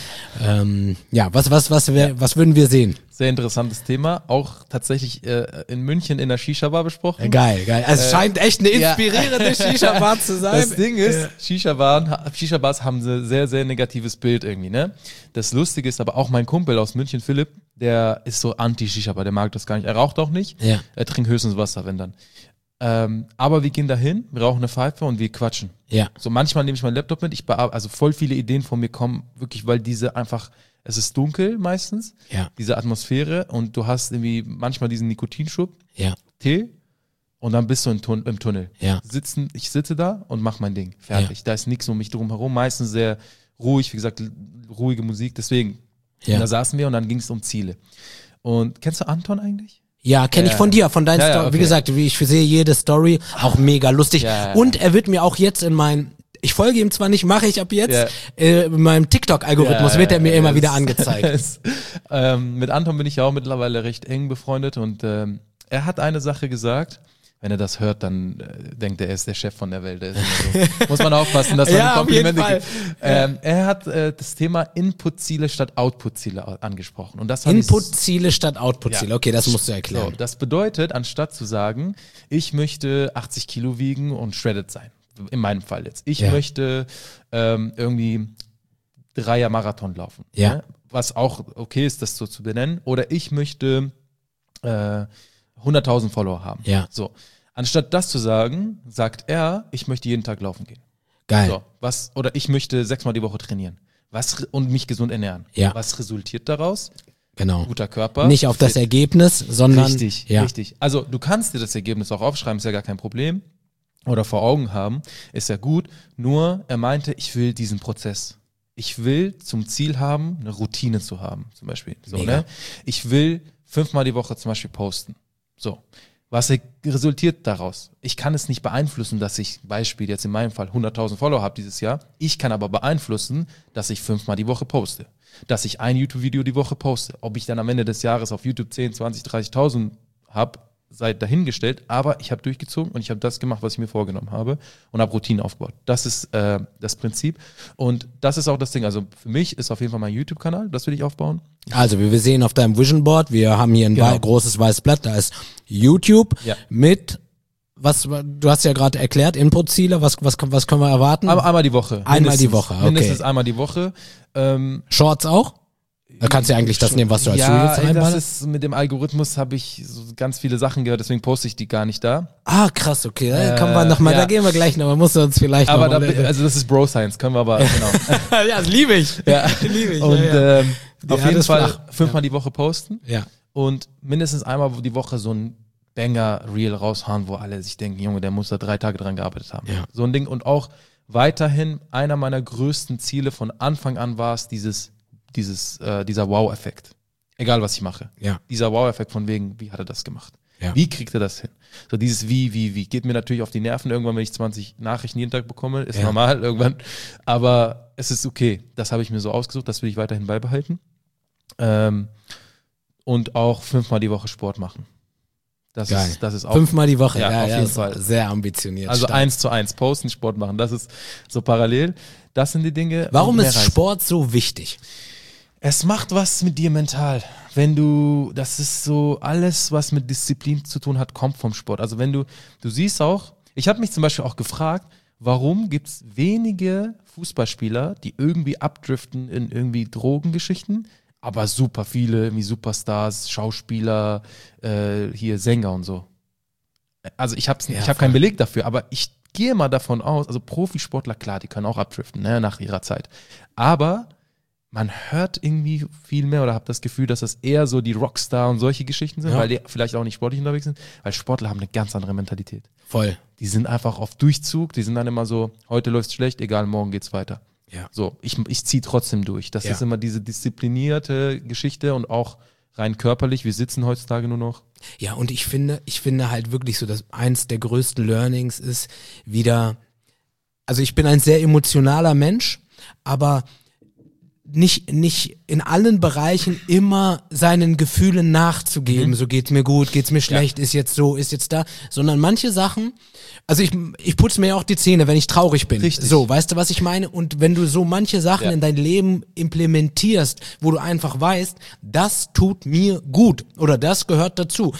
Was würden wir sehen? Sehr interessantes Thema, auch tatsächlich in München in der Shisha-Bar besprochen. Geil. Es scheint echt eine inspirierende Shisha-Bar zu sein. Das Ding ist, Shisha-Bars haben ein sehr, sehr negatives Bild irgendwie, ne? Das Lustige ist aber auch mein Kumpel aus München, Philipp, der ist so anti-Shisha-Bar, der mag das gar nicht. Er raucht auch nicht, Ja. Er trinkt höchstens Wasser, wenn dann. Aber wir gehen dahin, wir rauchen eine Pfeife und wir quatschen. Ja. So manchmal nehme ich meinen Laptop mit, also voll viele Ideen von mir kommen, wirklich, weil es ist dunkel meistens, Ja. diese Atmosphäre und du hast irgendwie manchmal diesen Nikotinschub, Ja. Tee und dann bist du im Tunnel. Ja. Ich sitze da und mache mein Ding, fertig. Da ist nichts um mich drum herum, meistens sehr ruhig, wie gesagt, ruhige Musik, deswegen. Ja. Und da saßen wir und dann ging es um Ziele. Und kennst du Anton eigentlich? Ja, kenne ich von dir, von deinen Story. okay. Wie gesagt, ich sehe jede Story, auch mega lustig. Ja. Und er wird mir auch jetzt ich folge ihm zwar nicht, mache ich ab jetzt, in meinem TikTok-Algorithmus wird er mir immer wieder angezeigt. Mit Anton bin ich ja auch mittlerweile recht eng befreundet und er hat eine Sache gesagt. Wenn er das hört, dann denkt er ist der Chef von der Welt. Der ist immer so. Muss man aufpassen, dass man Ja, Komplimente auf jeden gibt. Er hat das Thema Input-Ziele statt Output-Ziele angesprochen. Und das fand Input-Ziele statt Output-Ziele. Ja. Okay, das musst du erklären. So, das bedeutet, anstatt zu sagen, ich möchte 80 Kilo wiegen und shredded sein. In meinem Fall jetzt. Ich möchte irgendwie 3er-Marathon laufen. Ja. Ne? Was auch okay ist, das so zu benennen. Oder ich möchte 100.000 Follower haben. Ja. So. Anstatt das zu sagen, sagt er, ich möchte jeden Tag laufen gehen. Geil. So. Oder ich möchte 6-mal die Woche trainieren. Und mich gesund ernähren. Ja. Was resultiert daraus? Genau. Guter Körper. Nicht auf das Ergebnis, sondern Richtig. Also du kannst dir das Ergebnis auch aufschreiben, ist ja gar kein Problem. Oder vor Augen haben, ist ja gut. Nur er meinte, ich will diesen Prozess. Ich will zum Ziel haben, eine Routine zu haben, zum Beispiel. So, ne? Ich will 5-mal die Woche zum Beispiel posten. So. Was resultiert daraus? Ich kann es nicht beeinflussen, dass ich, Beispiel jetzt in meinem Fall, 100.000 Follower habe dieses Jahr. Ich kann aber beeinflussen, dass ich 5-mal die Woche poste. Dass ich ein YouTube-Video die Woche poste. Ob ich dann am Ende des Jahres auf YouTube 10, 20, 30.000 habe, sei dahingestellt. Aber ich habe durchgezogen und ich habe das gemacht, was ich mir vorgenommen habe und habe Routinen aufgebaut. Das ist das Prinzip. Und das ist auch das Ding. Also für mich ist auf jeden Fall mein YouTube-Kanal, das will ich aufbauen. Also wir sehen auf deinem Vision Board, wir haben hier ein großes weißes Blatt, da ist YouTube mit du hast ja gerade erklärt, Inputziele, was können wir erwarten? Einmal die Woche. Einmal die Woche, okay. Mindestens einmal die Woche. Shorts auch? Da kannst du ja eigentlich das nehmen, was du als ja, Reels einballerst. das ist mit dem Algorithmus habe ich so ganz viele Sachen gehört, deswegen poste ich die gar nicht da. Ah, krass, okay. Kommen wir nochmal, ja. da gehen wir gleich noch, man muss uns vielleicht Aber noch mal, also das ist Bro Science, können wir aber, genau. ja, das liebe ich. Ja. Liebe ich. Und ja. auf Ja, jeden das Fall flach. 5-mal die Woche posten Ja. und mindestens einmal die Woche so ein Banger-Reel raushauen, wo alle sich denken, Junge, der muss da 3 Tage dran gearbeitet haben. Ja. So ein Ding. Und auch weiterhin einer meiner größten Ziele von Anfang an war es dieser Wow-Effekt. Egal, was ich mache. Ja. Dieser Wow-Effekt von wegen, wie hat er das gemacht? Ja. Wie kriegt er das hin? So dieses wie. Geht mir natürlich auf die Nerven irgendwann, wenn ich 20 Nachrichten jeden Tag bekomme. Ist normal irgendwann. Aber es ist okay. Das habe ich mir so ausgesucht. Das will ich weiterhin beibehalten. Und auch 5-mal die Woche Sport machen. Das ist auch 5-mal die Woche. Ja, Ja, auf jeden ist Fall. Sehr ambitioniert. also stark. 1:1 posten, Sport machen. Das ist so parallel. Das sind die Dinge. Warum Und mehr ist Reisen. Sport so wichtig? Es macht was mit dir mental. Das ist so, alles, was mit Disziplin zu tun hat, kommt vom Sport. Also du siehst auch, ich habe mich zum Beispiel auch gefragt, warum gibt es wenige Fußballspieler, die irgendwie abdriften in irgendwie Drogengeschichten, aber super viele, irgendwie Superstars, Schauspieler, hier Sänger und so. Also ich habe keinen Beleg dafür, aber ich gehe mal davon aus, also Profisportler, klar, die können auch abdriften, ne, nach ihrer Zeit. Aber man hört irgendwie viel mehr oder habe das Gefühl, dass das eher so die Rockstar und solche Geschichten sind, weil die vielleicht auch nicht sportlich unterwegs sind, weil Sportler haben eine ganz andere Mentalität. Voll. Die sind einfach auf Durchzug, die sind dann immer so, heute läuft's schlecht, egal, morgen geht's weiter. Ja. So, ich ziehe trotzdem durch. Das Ja. ist immer diese disziplinierte Geschichte und auch rein körperlich, wir sitzen heutzutage nur noch. Ja, und ich finde halt wirklich so, dass eins der größten Learnings ist wieder, also ich bin ein sehr emotionaler Mensch, aber nicht in allen Bereichen immer seinen Gefühlen nachzugeben, so geht's mir gut, geht's mir schlecht, ist jetzt so, ist jetzt da, sondern manche Sachen, also ich putze mir ja auch die Zähne, wenn ich traurig bin. Richtig. So, weißt du, was ich meine? Und wenn du so manche Sachen in dein Leben implementierst, wo du einfach weißt, das tut mir gut oder das gehört dazu.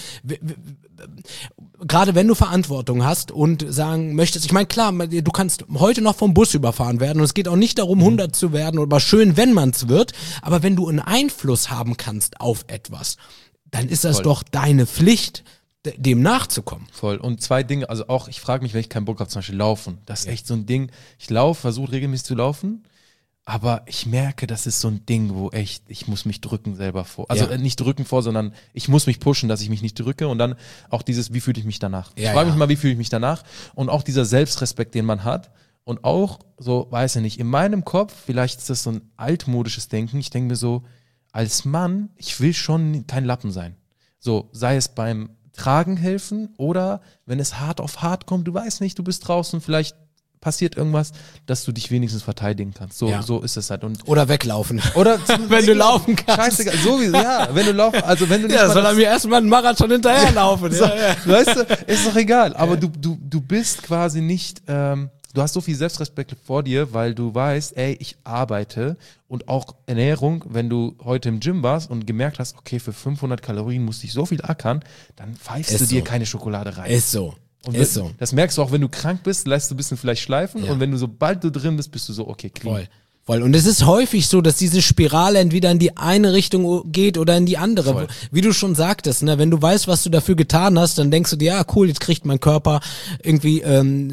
Gerade wenn du Verantwortung hast und sagen möchtest, ich meine, klar, du kannst heute noch vom Bus überfahren werden und es geht auch nicht darum, 100 zu werden, aber schön, wenn man's wird, aber wenn du einen Einfluss haben kannst auf etwas, dann ist das doch deine Pflicht, dem nachzukommen. Voll. Und 2 Dinge, also auch, ich frage mich, wenn ich keinen Bock habe, zum Beispiel laufen. Das ist echt so ein Ding. Ich versuche regelmäßig zu laufen, aber ich merke, das ist so ein Ding, wo echt, ich muss mich drücken selber vor. Also nicht drücken vor, sondern ich muss mich pushen, dass ich mich nicht drücke und dann auch dieses, wie fühle ich mich danach? Ich frage mich mal, wie fühle ich mich danach? Und auch dieser Selbstrespekt, den man hat und auch so, weiß ich nicht, in meinem Kopf, vielleicht ist das so ein altmodisches Denken, ich denke mir so, als Mann, ich will schon kein Lappen sein. So, sei es beim Tragen helfen oder wenn es hart auf hart kommt, du weißt nicht, du bist draußen, vielleicht passiert irgendwas, dass du dich wenigstens verteidigen kannst. So ist es halt. Oder weglaufen. Oder wenn du laufen kannst. Scheißegal, sowieso, ja, wenn du laufen, also wenn du nicht Ja, soll er mir erstmal einen Marathon hinterherlaufen. so, weißt du, ist doch egal, aber du bist quasi nicht, du hast so viel Selbstrespekt vor dir, weil du weißt, ey, ich arbeite und auch Ernährung, wenn du heute im Gym warst und gemerkt hast, okay, für 500 Kalorien musste ich so viel ackern, dann pfeifst du dir keine Schokolade rein. Ist so. Und Ist so. Das merkst du auch, wenn du krank bist, lässt du ein bisschen vielleicht schleifen und wenn sobald du drin bist, bist du so, okay, clean. Voll. Und es ist häufig so, dass diese Spirale entweder in die eine Richtung geht oder in die andere. Voll. Wie du schon sagtest, ne, wenn du weißt, was du dafür getan hast, dann denkst du dir, ja cool, jetzt kriegt mein Körper irgendwie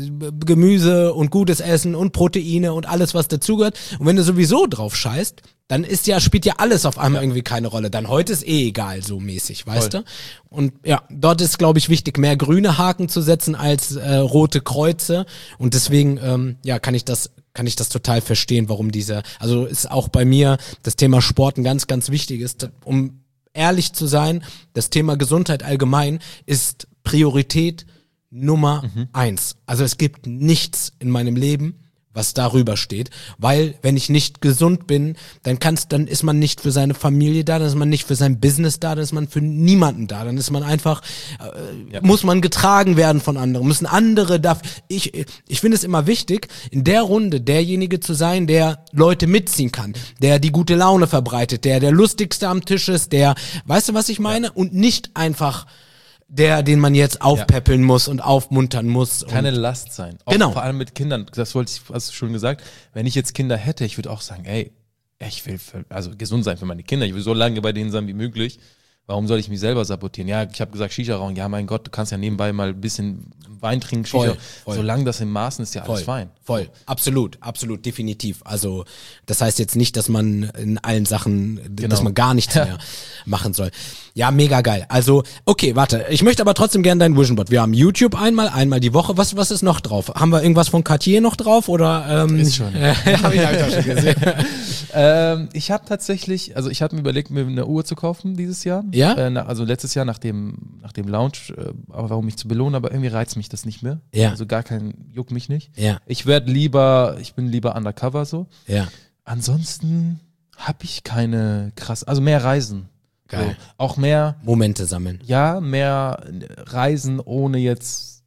Gemüse und gutes Essen und Proteine und alles, was dazugehört. Und wenn du sowieso drauf scheißt, dann spielt ja alles auf einmal irgendwie keine Rolle. Dann heute ist egal, so mäßig, weißt du? Und ja, dort ist, glaube ich, wichtig, mehr grüne Haken zu setzen als rote Kreuze. Und deswegen, kann ich das total verstehen, warum also ist auch bei mir das Thema Sport ein ganz, ganz wichtiges. Um ehrlich zu sein, das Thema Gesundheit allgemein ist Priorität Nummer 1. Also es gibt nichts in meinem Leben, was darüber steht, weil wenn ich nicht gesund bin, dann ist man nicht für seine Familie da, dann ist man nicht für sein Business da, dann ist man für niemanden da, dann ist man einfach, muss man getragen werden von anderen, müssen andere ich finde es immer wichtig, in der Runde derjenige zu sein, der Leute mitziehen kann, der die gute Laune verbreitet, der lustigste am Tisch ist, weißt du, was ich meine? Und nicht einfach den man jetzt aufpäppeln muss und aufmuntern muss. Keine Last sein. Auch Genau. vor allem mit Kindern. Das hast du schon gesagt. Wenn ich jetzt Kinder hätte, ich würde auch sagen, ey, ich will gesund sein für meine Kinder. Ich will so lange bei denen sein wie möglich. Warum soll ich mich selber sabotieren? Ja, ich habe gesagt, Shisha rauchen. Ja, mein Gott, du kannst ja nebenbei mal ein bisschen Wein trinken, Shisha. Voll. Solange das im Maßen ist, ja alles fein. Voll. Absolut, definitiv. Also, das heißt jetzt nicht, dass man in allen Sachen, dass man gar nichts mehr machen soll. Ja, mega geil. Also, okay, warte. Ich möchte aber trotzdem gerne dein Vision Board. Wir haben YouTube einmal die Woche. Was ist noch drauf? Haben wir irgendwas von Cartier noch drauf oder? Ist schon. Habe ich auch schon gesehen. Ich habe tatsächlich, ich habe mir überlegt, mir eine Uhr zu kaufen dieses Jahr. Ja? Also letztes Jahr nach dem Launch, warum mich zu belohnen, aber irgendwie reizt mich das nicht mehr. Ja. Also juckt mich nicht. Ja. Ich bin lieber undercover so. Ja. Ansonsten habe ich keine mehr Reisen. Geil. So. Auch mehr Momente sammeln. Ja, mehr Reisen ohne jetzt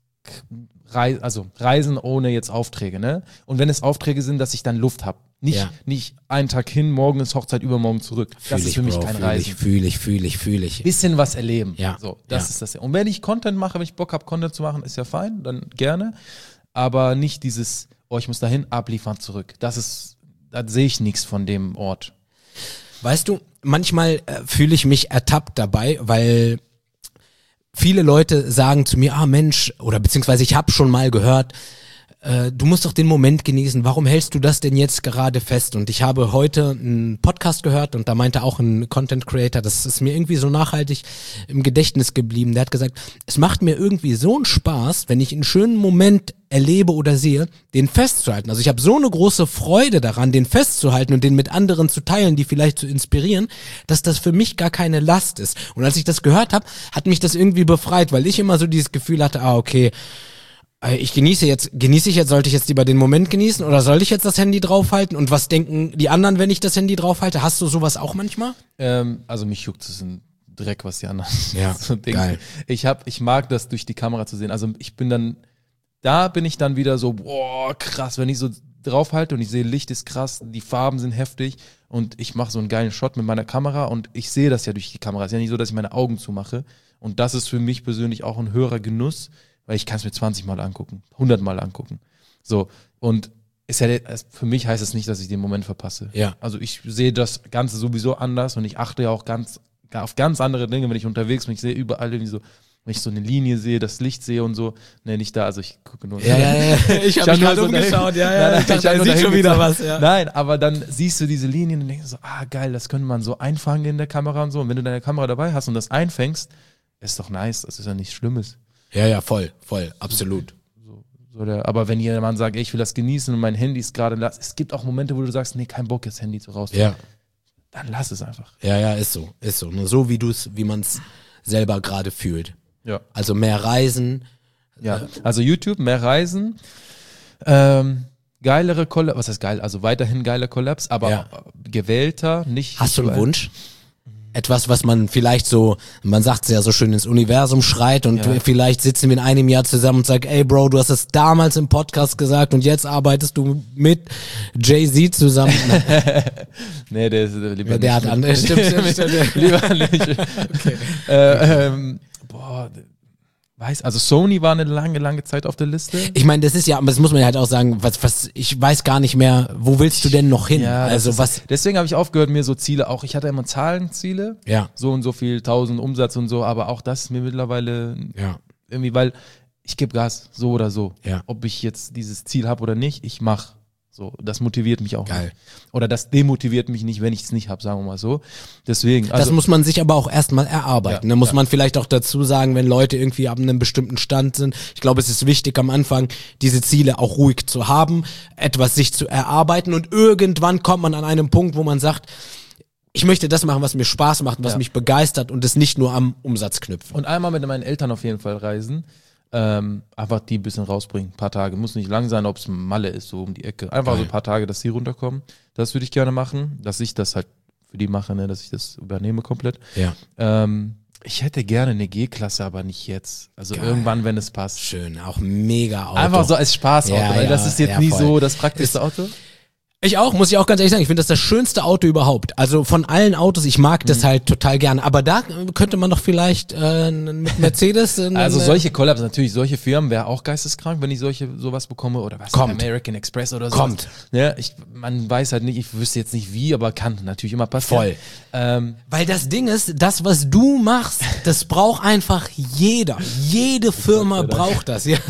Reisen ohne jetzt Aufträge, ne? Und wenn es Aufträge sind, dass ich dann Luft habe. Nicht einen Tag hin, morgen ist Hochzeit, übermorgen zurück. Das ist für mich kein Reisen. Fühl ich. Bisschen was erleben. Ja. So, das ist das. Und wenn ich Content mache, wenn ich Bock habe, Content zu machen, ist ja fein, dann gerne. Aber nicht dieses, ich muss dahin, abliefern, zurück. Da sehe ich nichts von dem Ort. Weißt du, manchmal fühle ich mich ertappt dabei, weil viele Leute sagen zu mir, Mensch, oder beziehungsweise ich habe schon mal gehört, du musst doch den Moment genießen, warum hältst du das denn jetzt gerade fest? Und ich habe heute einen Podcast gehört und da meinte auch ein Content Creator, das ist mir irgendwie so nachhaltig im Gedächtnis geblieben, der hat gesagt, es macht mir irgendwie so einen Spaß, wenn ich einen schönen Moment erlebe oder sehe, den festzuhalten. Also ich habe so eine große Freude daran, den festzuhalten und den mit anderen zu teilen, die vielleicht zu inspirieren, dass das für mich gar keine Last ist. Und als ich das gehört habe, hat mich das irgendwie befreit, weil ich immer so dieses Gefühl hatte, okay, ich genieße ich jetzt, sollte ich jetzt lieber den Moment genießen oder soll ich jetzt das Handy draufhalten? Und was denken die anderen, wenn ich das Handy draufhalte? Hast du sowas auch manchmal? Mich juckt es ein Dreck, was die anderen so denken. Geil. Ich mag das durch die Kamera zu sehen. Also da bin ich dann wieder so, boah, krass, wenn ich so draufhalte und ich sehe, Licht ist krass, die Farben sind heftig und ich mache so einen geilen Shot mit meiner Kamera und ich sehe das ja durch die Kamera. Es ist ja nicht so, dass ich meine Augen zumache. Und das ist für mich persönlich auch ein höherer Genuss, weil ich kann es mir 20 Mal angucken, 100 Mal angucken. So, und für mich heißt es nicht, dass ich den Moment verpasse. Ja. Also ich sehe das Ganze sowieso anders und ich achte ja auch auf ganz andere Dinge, wenn ich unterwegs bin. Ich sehe überall irgendwie so, wenn ich so eine Linie sehe, das Licht sehe und so, nicht da, also ich gucke nur. Ja. Ich habe mich gerade umgeschaut, Nein, ich sehe schon wieder was, ja. Nein, aber dann siehst du diese Linien und denkst so, geil, das könnte man so einfangen in der Kamera und so. Und wenn du deine Kamera dabei hast und das einfängst, ist doch nice, das ist ja nichts Schlimmes. Ja, voll, absolut. Aber wenn jemand sagt, ich will das genießen und mein Handy ist gerade, es gibt auch Momente, wo du sagst, nee, kein Bock, das Handy zu rauszuholen. Ja. Dann lass es einfach. Ja, ist so. Nur so, wie man es selber gerade fühlt. Ja. Also mehr Reisen. Ja, also YouTube, mehr Reisen, geilere Collabs, was heißt geil? Also weiterhin geile Collabs, aber gewählter, nicht. Hast du einen Wunsch? Etwas, was man vielleicht so, man sagt es ja so schön, ins Universum schreit und vielleicht sitzen wir in einem Jahr zusammen und sagen, ey Bro, du hast es damals im Podcast gesagt und jetzt arbeitest du mit Jay-Z zusammen. Nee, der ist lieber der nicht. Hat andere, stimmt. Lieber nicht. Okay. Also Sony war eine lange Zeit auf der Liste. Ich meine, das ist ja, aber das muss man ja halt auch sagen, ich weiß gar nicht mehr, wo willst du denn noch hin? Ja, deswegen habe ich aufgehört, mir so Ziele auch, ich hatte immer Zahlenziele, so und so viel 1000 Umsatz und so, aber auch das ist mir mittlerweile irgendwie, weil ich gebe Gas, so oder so. Ja. Ob ich jetzt dieses Ziel habe oder nicht, ich mache. So, das motiviert mich auch. Geil. Nicht. Oder das demotiviert mich nicht, wenn ich es nicht habe, sagen wir mal so. Deswegen. Das muss man sich aber auch erstmal erarbeiten. Da muss man vielleicht auch dazu sagen, wenn Leute irgendwie ab einem bestimmten Stand sind. Ich glaube, es ist wichtig am Anfang, diese Ziele auch ruhig zu haben, etwas sich zu erarbeiten und irgendwann kommt man an einem Punkt, wo man sagt, ich möchte das machen, was mir Spaß macht, was mich begeistert und es nicht nur am Umsatz knüpfen. Und einmal mit meinen Eltern auf jeden Fall reisen. Einfach die ein bisschen rausbringen, ein paar Tage, muss nicht lang sein, ob es Malle ist, so um die Ecke, einfach so ein paar Tage, dass die runterkommen, das würde ich gerne machen, dass ich das halt für die mache, ne, dass ich das übernehme komplett. Ich hätte gerne eine G-Klasse, aber nicht jetzt, also irgendwann, wenn es passt. Schön, auch mega Auto. Einfach so als Spaßauto, weil das ist jetzt nicht voll. so das praktischste Auto. Ich auch, muss ich auch ganz ehrlich sagen, ich finde das schönste Auto überhaupt. Also von allen Autos, ich mag das halt total gerne. Aber da könnte man doch vielleicht mit Mercedes... Also solche Collabs, natürlich, solche Firmen wäre auch geisteskrank, wenn ich sowas bekomme. Oder was, American Express oder so. Kommt. Ja, man weiß halt nicht, ich wüsste jetzt nicht wie, aber kann natürlich immer passieren. Voll. Weil das Ding ist, das, was du machst, das braucht einfach jeder. Jede Firma braucht das. Ja.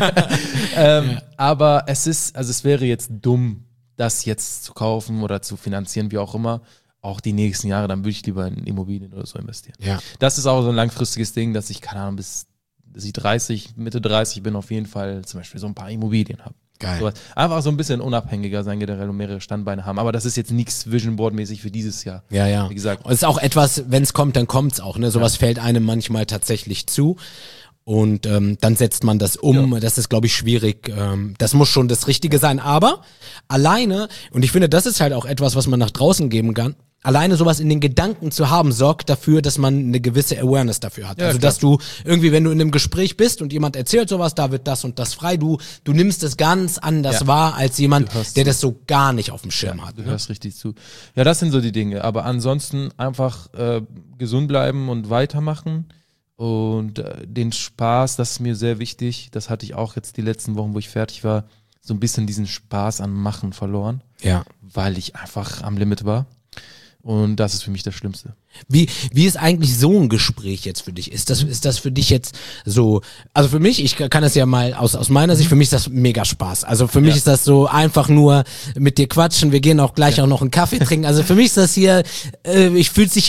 Aber es wäre jetzt dumm, das jetzt zu kaufen oder zu finanzieren, wie auch immer, auch die nächsten Jahre, dann würde ich lieber in Immobilien oder so investieren. Ja. Das ist auch so ein langfristiges Ding, dass ich, keine Ahnung, bis ich Mitte 30 bin, auf jeden Fall zum Beispiel so ein paar Immobilien habe. Geil. Sowas. Einfach so ein bisschen unabhängiger sein generell und mehrere Standbeine haben. Aber das ist jetzt nichts Vision Board mäßig für dieses Jahr. Ja. Wie gesagt. Und es ist auch etwas, wenn es kommt, dann kommt's auch. Ne? Sowas fällt einem manchmal tatsächlich zu. Und dann setzt man das um. Ja. Das ist, glaube ich, schwierig. Das muss schon das Richtige sein. Aber alleine, und ich finde, das ist halt auch etwas, was man nach draußen geben kann, alleine sowas in den Gedanken zu haben, sorgt dafür, dass man eine gewisse Awareness dafür hat. Ja, also, dass du irgendwie, wenn du in einem Gespräch bist und jemand erzählt sowas, da wird das und das frei, du nimmst es ganz anders wahr als jemand, der das so gar nicht auf dem Schirm hat. Du hörst richtig zu. Ja, das sind so die Dinge. Aber ansonsten einfach gesund bleiben und weitermachen. Und den Spaß, das ist mir sehr wichtig. Das hatte ich auch jetzt die letzten Wochen, wo ich fertig war, so ein bisschen diesen Spaß an Machen verloren. Ja. Weil ich einfach am Limit war. Und das ist für mich das Schlimmste. Wie ist eigentlich so ein Gespräch jetzt für dich? Ist das für dich jetzt so, also für mich, ich kann das ja mal aus meiner Sicht, für mich ist das mega Spaß. Also für mich ist das so einfach nur mit dir quatschen, wir gehen auch gleich auch noch einen Kaffee trinken. Also für mich ist das hier, ich fühlt sich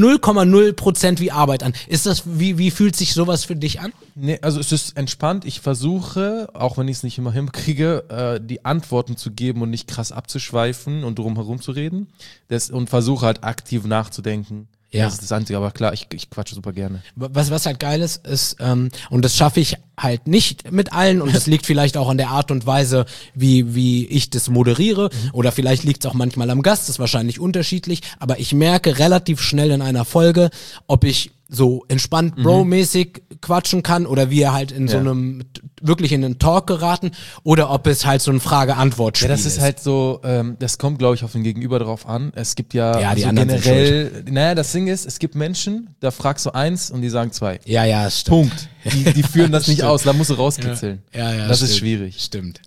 0,0% wie Arbeit an. Ist das, wie fühlt sich sowas für dich an? Nee, also es ist entspannt. Ich versuche, auch wenn ich es nicht immer hinkriege, die Antworten zu geben und nicht krass abzuschweifen und drum herum zu reden. Und versuche halt aktiv nachzudenken. Ja. Das ist das Einzige, aber klar, ich quatsche super gerne. Was halt geil ist, und das schaffe ich halt nicht mit allen, und das liegt vielleicht auch an der Art und Weise, wie ich das moderiere, oder vielleicht liegt es auch manchmal am Gast, das ist wahrscheinlich unterschiedlich, aber ich merke relativ schnell in einer Folge, ob ich so entspannt Bro-mäßig quatschen kann oder wir halt in so einem, wirklich in einen Talk geraten, oder ob es halt so ein Frage-Antwort-Spiel ist. Ja, das ist halt so, das kommt, glaube ich, auf den Gegenüber drauf an. Es gibt ja die also anderen generell, das Ding ist, es gibt Menschen, da fragst du eins und die sagen zwei. Ja, stimmt. Punkt. Die führen das nicht aus, da musst du rauskitzeln. Ja, das ist schwierig. Stimmt.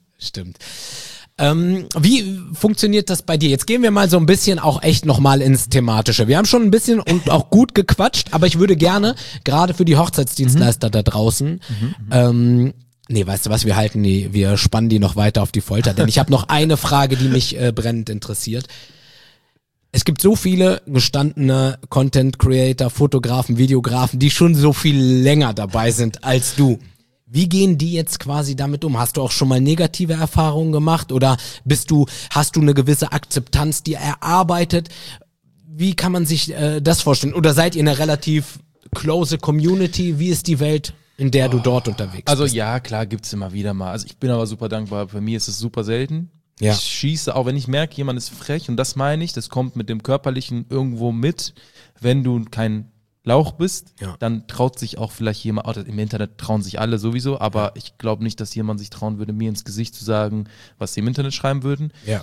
Wie funktioniert das bei dir? Jetzt gehen wir mal so ein bisschen auch echt nochmal ins Thematische. Wir haben schon ein bisschen und auch gut gequatscht, aber ich würde gerne, gerade für die Hochzeitsdienstleister da draußen, nee, weißt du was, wir spannen die noch weiter auf die Folter, denn ich habe noch eine Frage, die mich brennend interessiert. Es gibt so viele gestandene Content Creator, Fotografen, Videografen, die schon so viel länger dabei sind als du. Wie gehen die jetzt quasi damit um? Hast du auch schon mal negative Erfahrungen gemacht oder hast du eine gewisse Akzeptanz, die erarbeitet? Wie kann man sich das vorstellen? Oder seid ihr eine relativ close Community? Wie ist die Welt, in der du dort unterwegs bist? Also ja, klar, gibt's immer wieder mal. Also ich bin aber super dankbar. Bei mir ist es super selten. Ja. Ich schieße, auch wenn ich merke, jemand ist frech, und das meine ich, das kommt mit dem Körperlichen irgendwo mit. Wenn du kein Lauch bist, dann traut sich auch vielleicht jemand, oder im Internet trauen sich alle sowieso, aber ich glaube nicht, dass jemand sich trauen würde, mir ins Gesicht zu sagen, was sie im Internet schreiben würden. Ja.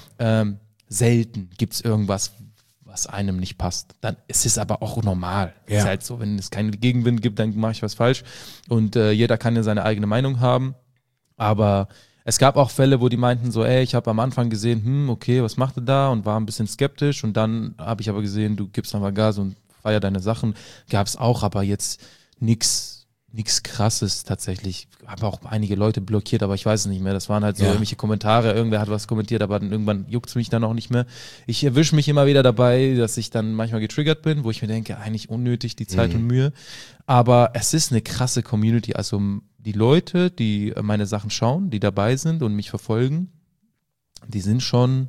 Selten gibt's irgendwas, was einem nicht passt. Dann ist es aber auch normal. Ja. Ist halt so, wenn es keinen Gegenwind gibt, dann mache ich was falsch. Und jeder kann ja seine eigene Meinung haben. Aber es gab auch Fälle, wo die meinten so, ich habe am Anfang gesehen, okay, was macht ihr da? Und war ein bisschen skeptisch. Und dann habe ich aber gesehen, du gibst einfach Gas und feier deine Sachen. Gab es auch, aber jetzt nix Krasses tatsächlich. Habe auch einige Leute blockiert, aber ich weiß es nicht mehr. Das waren halt so irgendwelche Kommentare. Irgendwer hat was kommentiert, aber dann irgendwann juckt es mich dann auch nicht mehr. Ich erwische mich immer wieder dabei, dass ich dann manchmal getriggert bin, wo ich mir denke, eigentlich unnötig die Zeit und Mühe. Aber es ist eine krasse Community. Also die Leute, die meine Sachen schauen, die dabei sind und mich verfolgen, die sind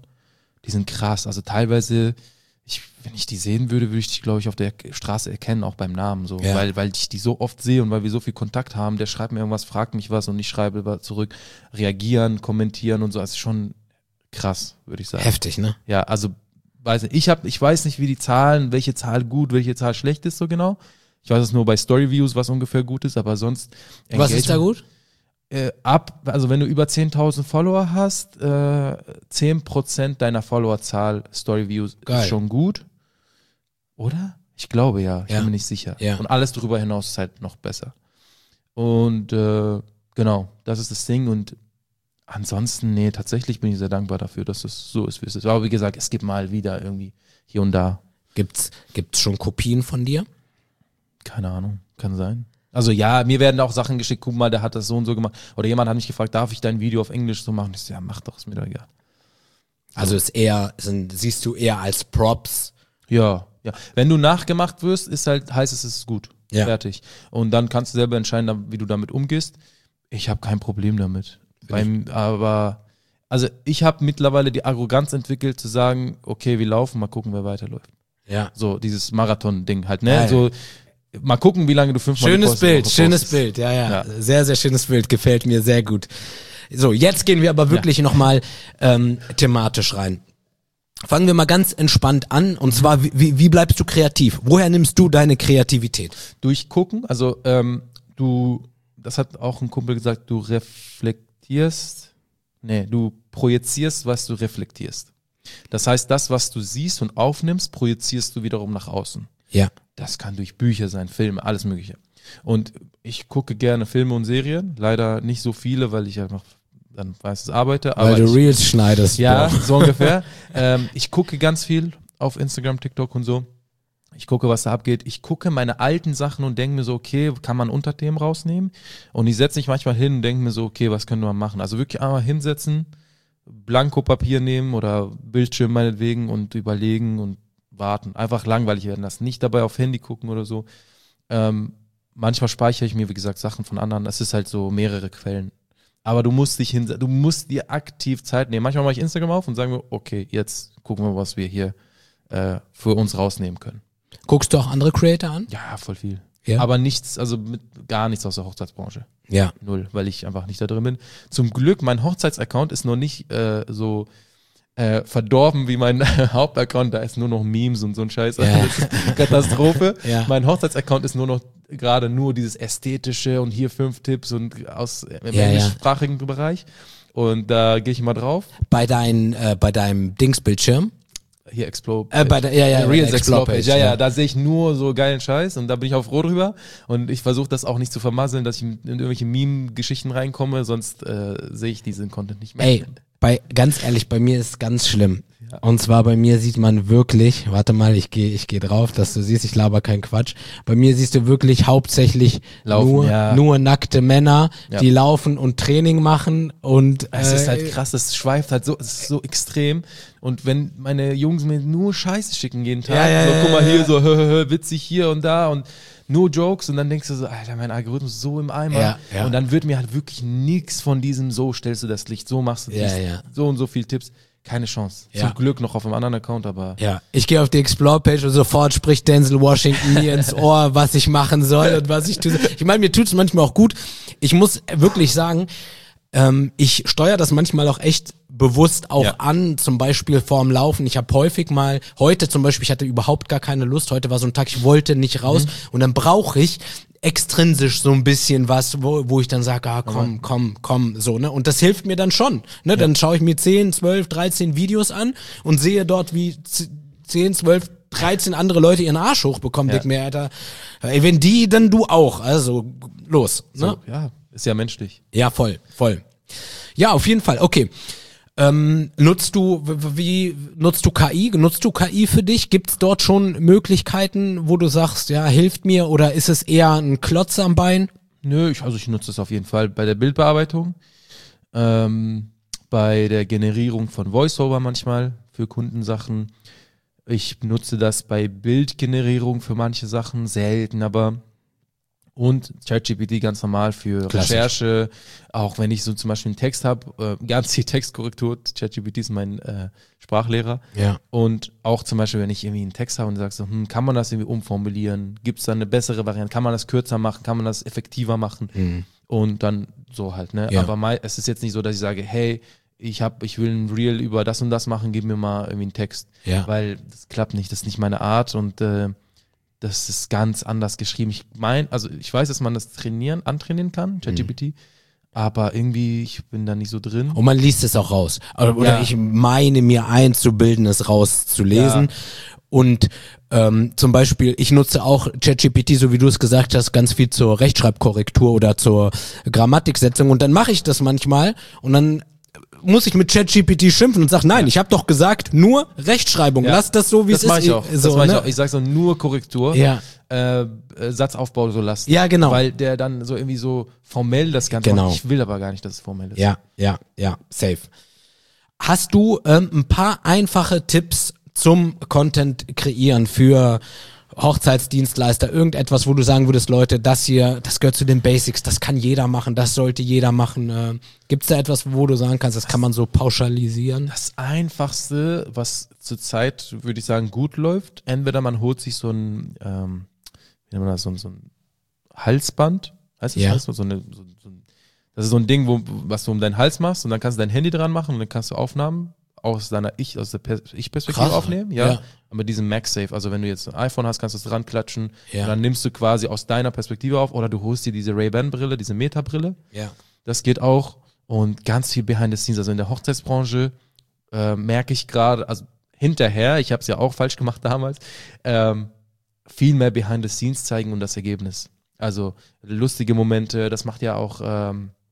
krass. Also teilweise, wenn ich die sehen würde ich die, glaube ich, auf der Straße erkennen, auch beim Namen, so, weil ich die so oft sehe und weil wir so viel Kontakt haben. Der schreibt mir irgendwas, fragt mich was und ich schreibe zurück, reagieren, kommentieren und so. Das ist schon krass, würde ich sagen. Heftig, ne? Ja, also ich weiß nicht, wie die Zahlen, welche Zahl gut, welche Zahl schlecht ist, so genau. Ich weiß es nur bei Storyviews, was ungefähr gut ist, aber sonst. Was ist da gut? Also wenn du über 10.000 Follower hast, 10% deiner Followerzahl Storyviews Geil. ist schon gut. Oder? Ich glaube ja, ich bin mir nicht sicher. Ja. Und alles darüber hinaus ist halt noch besser. Und genau, das ist das Ding. Und ansonsten, nee, tatsächlich bin ich sehr dankbar dafür, dass es so ist, wie es ist. Aber wie gesagt, es gibt mal wieder irgendwie hier und da. Gibt's schon Kopien von dir? Keine Ahnung, kann sein. Also ja, mir werden auch Sachen geschickt, guck mal, der hat das so und so gemacht. Oder jemand hat mich gefragt, darf ich dein Video auf Englisch so machen? Ich so, ja, mach doch, ist mir doch egal. Also siehst du eher als Props. Ja. Wenn du nachgemacht wirst, heißt es ist gut. Ja. Fertig. Und dann kannst du selber entscheiden, wie du damit umgehst. Ich habe kein Problem damit. Also ich habe mittlerweile die Arroganz entwickelt, zu sagen, okay, wir laufen, mal gucken, wer weiterläuft. Ja. So dieses Marathon-Ding halt, ne? Ja. So, mal gucken, wie lange du 5 Mal Schönes Bild, ja. Sehr, sehr schönes Bild, gefällt mir sehr gut. So, jetzt gehen wir aber wirklich nochmal thematisch rein. Fangen wir mal ganz entspannt an, und zwar, wie bleibst du kreativ? Woher nimmst du deine Kreativität? Durchgucken, also das hat auch ein Kumpel gesagt, du projizierst, was du reflektierst. Das heißt, das, was du siehst und aufnimmst, projizierst du wiederum nach außen. Ja. Das kann durch Bücher sein, Filme, alles mögliche. Und ich gucke gerne Filme und Serien, leider nicht so viele, weil ich einfach dann meistens arbeite. Weil du Reels schneidest. Ja, so ungefähr. Ich gucke ganz viel auf Instagram, TikTok und so. Ich gucke, was da abgeht. Ich gucke meine alten Sachen und denke mir so, okay, kann man Unterthemen rausnehmen? Und ich setze mich manchmal hin und denke mir so, okay, was können wir machen? Also wirklich einmal hinsetzen, Blankopapier nehmen oder Bildschirm meinetwegen und überlegen und warten. Einfach langweilig werden lassen. Nicht dabei auf Handy gucken oder so. Manchmal speichere ich mir, wie gesagt, Sachen von anderen. Es ist halt so mehrere Quellen. Aber du musst dir aktiv Zeit nehmen. Manchmal mache ich Instagram auf und sage mir, okay, jetzt gucken wir, was wir hier für uns rausnehmen können. Guckst du auch andere Creator an? Ja, voll viel. Ja. Aber gar nichts aus der Hochzeitsbranche. Ja. Null, weil ich einfach nicht da drin bin. Zum Glück, mein Hochzeitsaccount ist noch nicht so verdorben wie mein Hauptaccount. Da ist nur noch Memes und so ein Scheiß. Ja. Das ist eine Katastrophe. Ja. Mein Hochzeitsaccount ist gerade nur dieses Ästhetische und hier 5 Tipps und im englischsprachigen Bereich. Und da gehe ich immer drauf. Bei deinem Dingsbildschirm? Hier Explore. Reels Explore Page. Ja, da sehe ich nur so geilen Scheiß und da bin ich auch froh drüber. Und ich versuche das auch nicht zu vermasseln, dass ich in irgendwelche Meme-Geschichten reinkomme, sonst sehe ich diesen Content nicht mehr. Ey, ganz ehrlich, bei mir ist es ganz schlimm. Ja. Und zwar bei mir sieht man wirklich, warte mal, ich geh drauf, dass du siehst, ich laber keinen Quatsch. Bei mir siehst du wirklich hauptsächlich nur nackte Männer, die laufen und Training machen und es ist halt krass, es schweift halt so, es ist so extrem. Und wenn meine Jungs mir nur Scheiße schicken jeden Tag, guck mal hier, so witzig hier und da und nur Jokes und dann denkst du so, Alter, mein Algorithmus ist so im Eimer. Ja. Und dann wird mir halt wirklich nichts von diesem, so stellst du das Licht, so machst du das, so und so viel Tipps. Keine Chance. Zum Glück noch auf einem anderen Account, aber... Ja, ich gehe auf die Explore-Page und sofort spricht Denzel Washington mir ins Ohr, was ich machen soll und was ich tue. Ich meine, mir tut es manchmal auch gut. Ich muss wirklich sagen, ich steuere das manchmal auch echt bewusst auch an, zum Beispiel vorm Laufen. Ich habe häufig mal, heute zum Beispiel, ich hatte überhaupt gar keine Lust, heute war so ein Tag, ich wollte nicht raus und dann brauche ich extrinsisch so ein bisschen was, wo ich dann sage, komm, so, ne? Und das hilft mir dann schon, ne? Dann schaue ich mir 10, 12, 13 Videos an und sehe dort, wie 10, 12, 13 andere Leute ihren Arsch hochbekommen. Denk mir, Alter, ey, wenn die, dann du auch. Also, los, ne? So, ja, ist ja menschlich. Ja, voll. Ja, auf jeden Fall, okay. Nutzt du KI? Nutzt du KI für dich? Gibt's dort schon Möglichkeiten, wo du sagst, ja, hilft mir, oder ist es eher ein Klotz am Bein? Nö, ich nutze es auf jeden Fall bei der Bildbearbeitung, bei der Generierung von Voiceover manchmal für Kundensachen. Ich nutze das bei Bildgenerierung für manche Sachen, selten, aber und ChatGPT ganz normal für Recherche, auch wenn ich so zum Beispiel einen Text habe, ganz viel Textkorrektur, ChatGPT ist mein Sprachlehrer. Ja. Und auch zum Beispiel, wenn ich irgendwie einen Text habe und sage so, kann man das irgendwie umformulieren? Gibt es da eine bessere Variante? Kann man das kürzer machen? Kann man das effektiver machen? Mhm. Und dann so halt, ne? Ja. Aber es ist jetzt nicht so, dass ich sage, hey, ich will ein Reel über das und das machen, gib mir mal irgendwie einen Text. Ja. Weil das klappt nicht, das ist nicht meine Art und das ist ganz anders geschrieben. Ich weiß, dass man das antrainieren kann, ChatGPT, aber irgendwie, ich bin da nicht so drin. Und man liest es auch raus. Oder ich meine mir einzubilden, es rauszulesen. Ja. Und zum Beispiel, ich nutze auch ChatGPT, so wie du es gesagt hast, ganz viel zur Rechtschreibkorrektur oder zur Grammatiksetzung. Und dann mache ich das manchmal und dann muss ich mit ChatGPT schimpfen und sage, nein, ich habe doch gesagt, nur Rechtschreibung. Ja. Lass das so, wie es ist. Das mache ich auch. So, Das mache ich ne? auch. Ich sage so nur Korrektur. Ja. Satzaufbau so lassen. Ja, genau. Weil der dann so irgendwie so formell das Ganze Genau. macht. Ich will aber gar nicht, dass es formell ist. Ja, safe. Hast du ein paar einfache Tipps zum Content kreieren für Hochzeitsdienstleister, irgendetwas, wo du sagen würdest, Leute, das hier, das gehört zu den Basics, das kann jeder machen, das sollte jeder machen. Gibt es da etwas, wo du sagen kannst, das kann man so pauschalisieren? Das Einfachste, was zurzeit, würde ich sagen, gut läuft, entweder man holt sich so ein, wie nennt man das, so ein Halsband, heißt das? Ja. Das ist so ein Ding, was du um deinen Hals machst und dann kannst du dein Handy dran machen und dann kannst du Aufnahmen aus der Ich-Perspektive Krass. aufnehmen, ja. Ja. Und mit diesem MagSafe, also wenn du jetzt ein iPhone hast, kannst du es dran klatschen Ja. und dann nimmst du quasi aus deiner Perspektive auf oder du holst dir diese Ray-Ban-Brille, diese Meta-Brille. Ja. Das geht auch und ganz viel Behind the Scenes, also in der Hochzeitsbranche merke ich gerade, also hinterher, ich habe es ja auch falsch gemacht damals, viel mehr Behind the Scenes zeigen und das Ergebnis. Also lustige Momente, das macht ja auch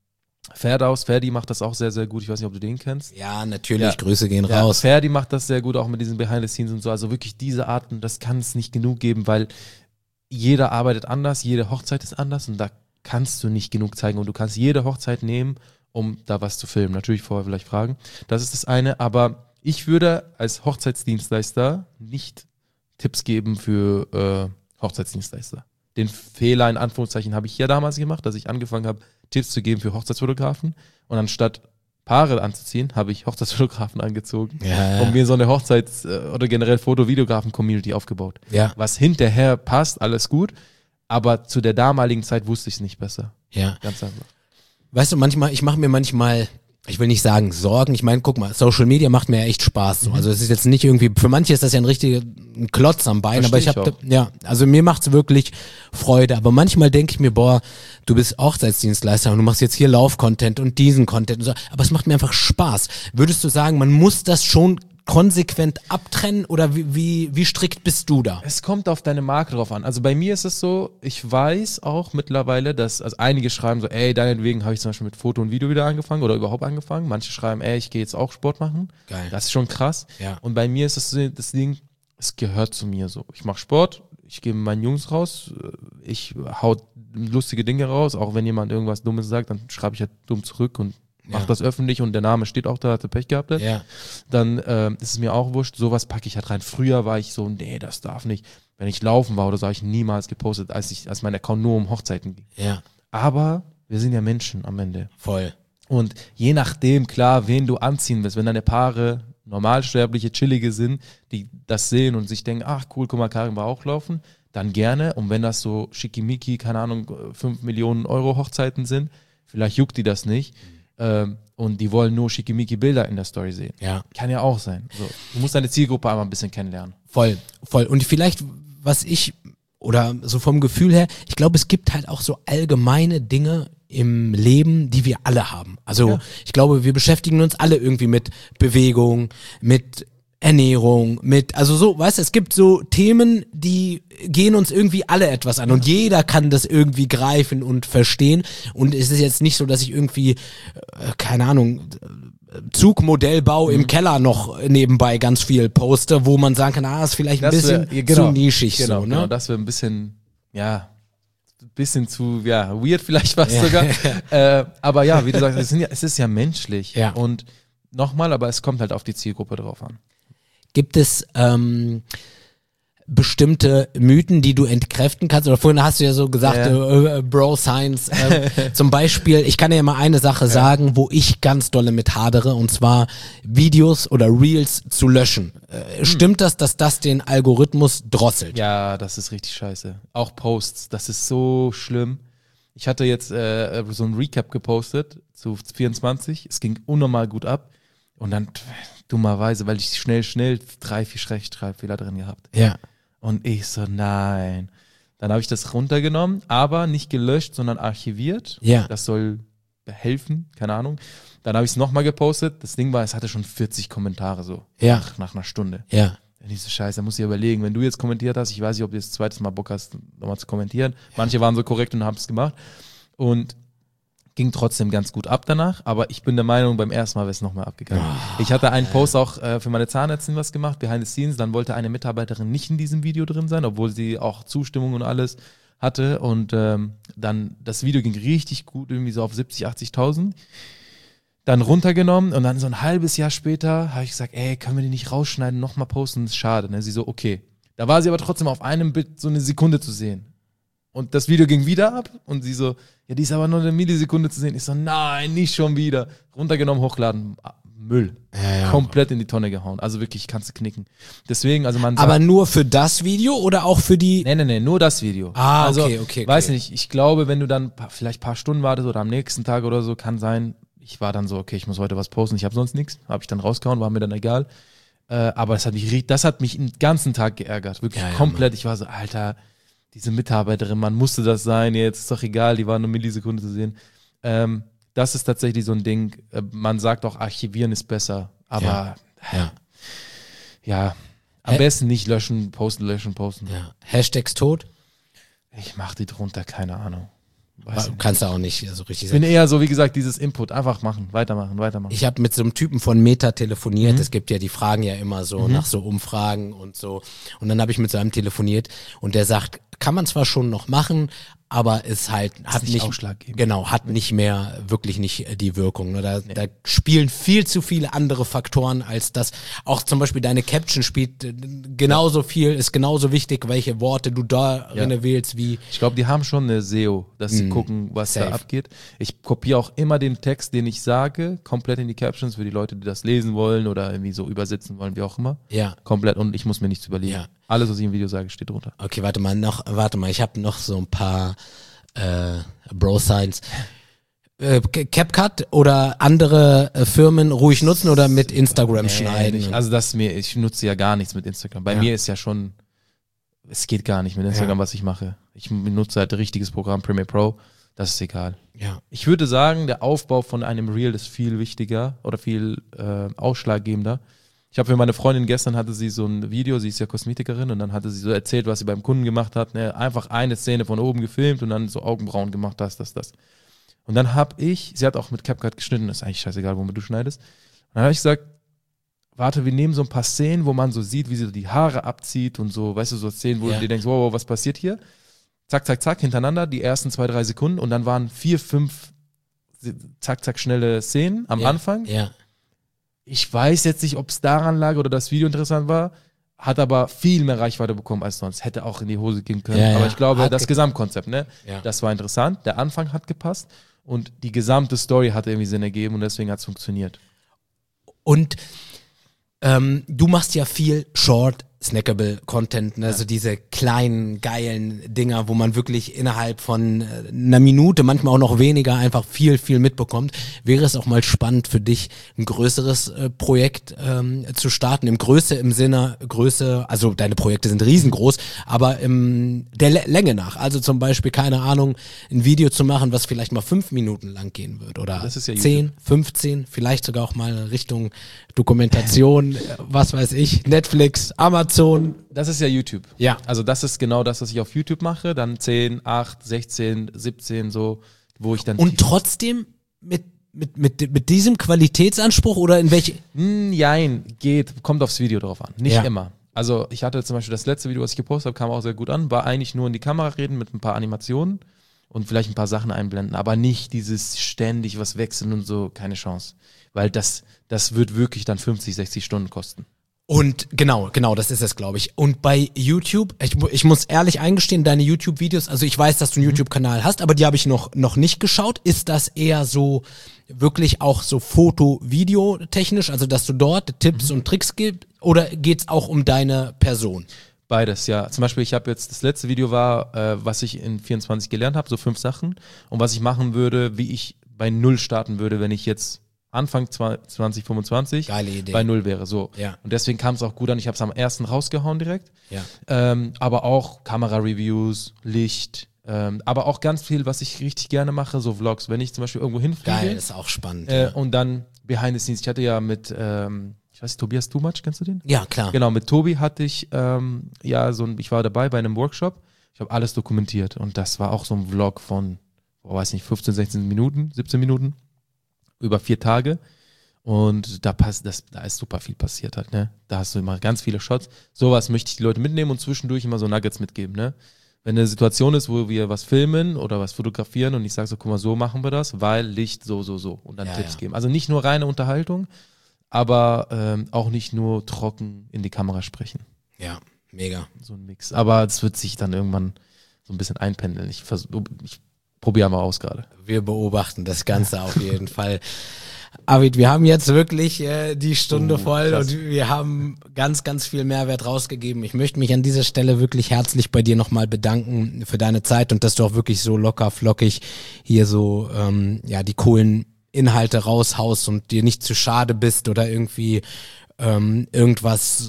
Ferdi macht das auch sehr, sehr gut. Ich weiß nicht, ob du den kennst. Ja, natürlich, Ja. Grüße gehen Ja, raus. Ferdi macht das sehr gut, auch mit diesen Behind the Scenes und so. Also wirklich diese Arten, das kann es nicht genug geben, weil jeder arbeitet anders, jede Hochzeit ist anders und da kannst du nicht genug zeigen und du kannst jede Hochzeit nehmen, um da was zu filmen. Natürlich vorher vielleicht fragen. Das ist das eine, aber ich würde als Hochzeitsdienstleister nicht Tipps geben für Hochzeitsdienstleister. Den Fehler in Anführungszeichen habe ich ja damals gemacht, dass ich angefangen habe, Tipps zu geben für Hochzeitsfotografen und anstatt Paare anzuziehen, habe ich Hochzeitsfotografen angezogen Ja. und mir so eine Hochzeits- oder generell Foto-Videografen-Community aufgebaut. Ja. Was hinterher passt, alles gut, aber zu der damaligen Zeit wusste ich es nicht besser. Ja. Ganz einfach. Weißt du, ich mache mir manchmal, ich will nicht sagen Sorgen, ich meine, guck mal, Social Media macht mir ja echt Spaß. So. Also es ist jetzt nicht irgendwie, für manche ist das ja ein Klotz am Bein, aber ich Versteh ich habe, ja, also mir macht's wirklich Freude, aber manchmal denke ich mir, boah, du bist Hochzeitsdienstleister und du machst jetzt hier Lauf-Content und diesen Content und so, aber es macht mir einfach Spaß. Würdest du sagen, man muss das schon konsequent abtrennen oder wie strikt bist du da? Es kommt auf deine Marke drauf an. Also bei mir ist es so, ich weiß auch mittlerweile, dass, also einige schreiben so, ey, deinetwegen habe ich zum Beispiel mit Foto und Video wieder angefangen oder überhaupt angefangen. Manche schreiben, ey, ich gehe jetzt auch Sport machen. Geil. Das ist schon krass. Ja. Und bei mir ist es so, das Ding, es gehört zu mir so. Ich mache Sport, ich gehe mit meinen Jungs raus, ich hau lustige Dinge raus, auch wenn jemand irgendwas Dummes sagt, dann schreibe ich halt dumm zurück und mach das öffentlich und der Name steht auch da, hat er Pech gehabt. Ja. Dann ist es mir auch wurscht, sowas packe ich halt rein. Früher war ich so, nee, das darf nicht. Wenn ich laufen war oder so, habe ich niemals gepostet, als mein Account nur um Hochzeiten ging. Ja, Aber wir sind ja Menschen am Ende. voll. Und je nachdem, klar, wen du anziehen willst, wenn deine Paare normalsterbliche, chillige sind, die das sehen und sich denken, ach cool, guck mal, Karin war auch laufen, dann gerne. Und wenn das so schickimicki, keine Ahnung, 5 Millionen Euro Hochzeiten sind, vielleicht juckt die das nicht. Und die wollen nur schickimicki Bilder in der Story sehen. Ja. Kann ja auch sein. So, du musst deine Zielgruppe einmal ein bisschen kennenlernen. Voll. Und vielleicht, oder so vom Gefühl her, ich glaube, es gibt halt auch so allgemeine Dinge im Leben, die wir alle haben. Also ich glaube, wir beschäftigen uns alle irgendwie mit Bewegung, mit Ernährung, also so, weißt du, es gibt so Themen, die gehen uns irgendwie alle etwas an und jeder kann das irgendwie greifen und verstehen und es ist jetzt nicht so, dass ich irgendwie, keine Ahnung, Zugmodellbau im Keller noch nebenbei ganz viel poste, wo man sagen kann, ist vielleicht ein bisschen zu nischig genau, so, ne? Genau, das wäre ein bisschen zu, weird vielleicht fast sogar. Aber ja, wie du sagst, es ist ja menschlich. Ja. Und nochmal, aber es kommt halt auf die Zielgruppe drauf an. Gibt es bestimmte Mythen, die du entkräften kannst? Oder vorhin hast du ja so gesagt, Bro Science. Zum Beispiel, ich kann dir ja mal eine Sache sagen, wo ich ganz dolle mit hadere, und zwar Videos oder Reels zu löschen. Stimmt das, dass das den Algorithmus drosselt? Ja, das ist richtig scheiße. Auch Posts, das ist so schlimm. Ich hatte jetzt so ein Recap gepostet zu 24. Es ging unnormal gut ab. Und dann dummerweise, weil ich schnell 3-4 Rechtschreibfehler drin gehabt. Ja. Und ich so, nein. Dann habe ich das runtergenommen, aber nicht gelöscht, sondern archiviert. Ja. Das soll behelfen, keine Ahnung. Dann habe ich es nochmal gepostet. Das Ding war, es hatte schon 40 Kommentare so nach einer Stunde. Ja. Und ich so, scheiße, da musst du dir überlegen, wenn du jetzt kommentiert hast, ich weiß nicht, ob du jetzt das zweite Mal Bock hast, nochmal zu kommentieren. Manche waren so korrekt und haben es gemacht. Und ging trotzdem ganz gut ab danach, aber ich bin der Meinung, beim ersten Mal wäre es nochmal abgegangen. Ich hatte einen Post auch für meine Zahnärztin was gemacht, behind the scenes, dann wollte eine Mitarbeiterin nicht in diesem Video drin sein, obwohl sie auch Zustimmung und alles hatte und dann, das Video ging richtig gut, irgendwie so auf 70.000, 80.000, dann runtergenommen und dann so ein halbes Jahr später habe ich gesagt, ey, können wir die nicht rausschneiden, nochmal posten, das ist schade. Ne? Sie so, okay. Da war sie aber trotzdem auf einem Bild so eine Sekunde zu sehen. Und das Video ging wieder ab und sie so, ja, die ist aber nur eine Millisekunde zu sehen. Ich so, nein, nicht schon wieder. Runtergenommen, hochladen, Müll. Ja. Komplett in die Tonne gehauen. Also wirklich, kannst du knicken. Deswegen, also man sagt... Aber nur für das Video oder auch für die... Nee, nur das Video. Also, okay. Weiß nicht, ich glaube, wenn du dann vielleicht ein paar Stunden wartest oder am nächsten Tag oder so, kann sein, ich war dann so, okay, ich muss heute was posten, ich habe sonst nichts. Habe ich dann rausgehauen, war mir dann egal. Aber das hat mich den ganzen Tag geärgert. Wirklich komplett. Ich war so, Alter... Diese Mitarbeiterin, man musste das sein, jetzt ist doch egal, die waren eine Millisekunde zu sehen. Das ist tatsächlich so ein Ding, man sagt auch, archivieren ist besser, aber am besten nicht löschen, posten. Ja. Hashtags tot? Ich mach die drunter, keine Ahnung. Kannst du auch nicht so richtig sagen. Ich bin eher so, wie gesagt, dieses Input, einfach machen, weitermachen. Ich habe mit so einem Typen von Meta telefoniert, es gibt ja, die fragen ja immer so nach so Umfragen und so. Und dann habe ich mit so einem telefoniert und der sagt, kann man zwar schon noch machen, aber es halt hat nicht ausschlaggebend. Genau, hat nicht mehr, wirklich nicht die Wirkung. Da spielen viel zu viele andere Faktoren als das. Auch zum Beispiel deine Caption spielt genauso viel, ist genauso wichtig, welche Worte du darin wählst, wie. Ich glaube, die haben schon eine SEO, dass sie gucken, was da abgeht. Ich kopiere auch immer den Text, den ich sage, komplett in die Captions für die Leute, die das lesen wollen oder irgendwie so übersetzen wollen, wie auch immer. Ja. Komplett, und ich muss mir nichts überlegen. Ja. Alles, was ich im Video sage, steht drunter. Okay, warte mal, ich habe noch so ein paar Bro-Science. CapCut oder andere Firmen ruhig nutzen oder mit Instagram schneiden? Nicht. Also ich nutze ja gar nichts mit Instagram. Bei mir ist ja schon, es geht gar nicht mit Instagram, was ich mache. Ich nutze halt ein richtiges Programm, Premiere Pro, das ist egal. Ja. Ich würde sagen, der Aufbau von einem Reel ist viel wichtiger oder viel ausschlaggebender. Ich habe für meine Freundin gestern, hatte sie so ein Video, sie ist ja Kosmetikerin, und dann hatte sie so erzählt, was sie beim Kunden gemacht hat. Ne? Einfach eine Szene von oben gefilmt und dann so Augenbrauen gemacht, das. Und dann sie hat auch mit CapCut geschnitten, ist eigentlich scheißegal, womit du schneidest. Und dann habe ich gesagt, warte, wir nehmen so ein paar Szenen, wo man so sieht, wie sie die Haare abzieht und so, weißt du, so Szenen, wo du dir denkst, wow, was passiert hier? Zack, zack, zack, hintereinander, die ersten 2-3 Sekunden, und dann waren 4-5 zack, zack, schnelle Szenen am Anfang. Ja. Ich weiß jetzt nicht, ob es daran lag oder das Video interessant war, hat aber viel mehr Reichweite bekommen als sonst. Hätte auch in die Hose gehen können. Aber ich glaube, das Gesamtkonzept, ne? Ja. Das war interessant. Der Anfang hat gepasst und die gesamte Story hat irgendwie Sinn ergeben und deswegen hat es funktioniert. Und du machst ja viel Short, snackable Content, ne? Also diese kleinen, geilen Dinger, wo man wirklich innerhalb von einer Minute, manchmal auch noch weniger, einfach viel, viel mitbekommt. Wäre es auch mal spannend für dich, ein größeres Projekt zu starten? Im Sinne Größe, also deine Projekte sind riesengroß, aber der Länge nach. Also zum Beispiel, keine Ahnung, ein Video zu machen, was vielleicht mal 5 Minuten lang gehen wird oder das ist ja 10, 15, vielleicht sogar auch mal Richtung Dokumentation, was weiß ich, Netflix, Amazon. Das ist ja YouTube. Ja. Also das ist genau das, was ich auf YouTube mache. Dann 10, 8, 16, 17 so, wo ich dann... Und trotzdem mit diesem Qualitätsanspruch oder in welche... Jein, kommt aufs Video drauf an. Nicht immer. Also ich hatte zum Beispiel das letzte Video, was ich gepostet habe, kam auch sehr gut an. War eigentlich nur in die Kamera reden mit ein paar Animationen und vielleicht ein paar Sachen einblenden. Aber nicht dieses ständig was wechseln und so, keine Chance. Weil das wird wirklich dann 50, 60 Stunden kosten. Und genau, das ist es, glaube ich. Und bei YouTube, ich muss ehrlich eingestehen, deine YouTube-Videos, also ich weiß, dass du einen YouTube-Kanal hast, aber die habe ich noch nicht geschaut. Ist das eher so wirklich auch so Foto-Video-technisch, also dass du dort Tipps und Tricks gibst, oder geht's auch um deine Person? Beides, ja. Zum Beispiel, ich habe jetzt, das letzte Video war, was ich in 24 gelernt habe, so 5 Sachen. Und was ich machen würde, wie ich bei 0 starten würde, wenn ich jetzt Anfang 2025 bei 0 wäre. So. Ja. Und deswegen kam es auch gut an. Ich habe es am 1. rausgehauen direkt. Ja. Aber auch Kamera-Reviews, Licht, Aber auch ganz viel, was ich richtig gerne mache, so Vlogs. Wenn ich zum Beispiel irgendwo hinfliege. Geil, ist auch spannend. Ja. Und dann Behind the Scenes. Ich hatte ja mit, ich weiß nicht, Tobias Too Much, kennst du den? Ja, klar. Genau, mit Tobi hatte ich, ich war dabei bei einem Workshop. Ich habe alles dokumentiert und das war auch so ein Vlog von, weiß nicht, 15, 16 Minuten, 17 Minuten, über 4 Tage. Und da ist super viel passiert halt, ne? Da hast du immer ganz viele Shots. Sowas möchte ich die Leute mitnehmen und zwischendurch immer so Nuggets mitgeben, ne? Wenn eine Situation ist, wo wir was filmen oder was fotografieren und ich sage so, guck mal, so machen wir das, weil Licht so und dann Tipps geben. Also nicht nur reine Unterhaltung, aber auch nicht nur trocken in die Kamera sprechen. Ja, mega. So ein Mix. Aber es wird sich dann irgendwann so ein bisschen einpendeln. Ich probiere mal aus gerade. Wir beobachten das Ganze auf jeden Fall. Arvid, wir haben jetzt wirklich die Stunde voll krass. und wir haben ganz, ganz viel Mehrwert rausgegeben. Ich möchte mich an dieser Stelle wirklich herzlich bei dir nochmal bedanken für deine Zeit und dass du auch wirklich so locker, flockig hier so die coolen Inhalte raushaust und dir nicht zu schade bist oder irgendwie irgendwas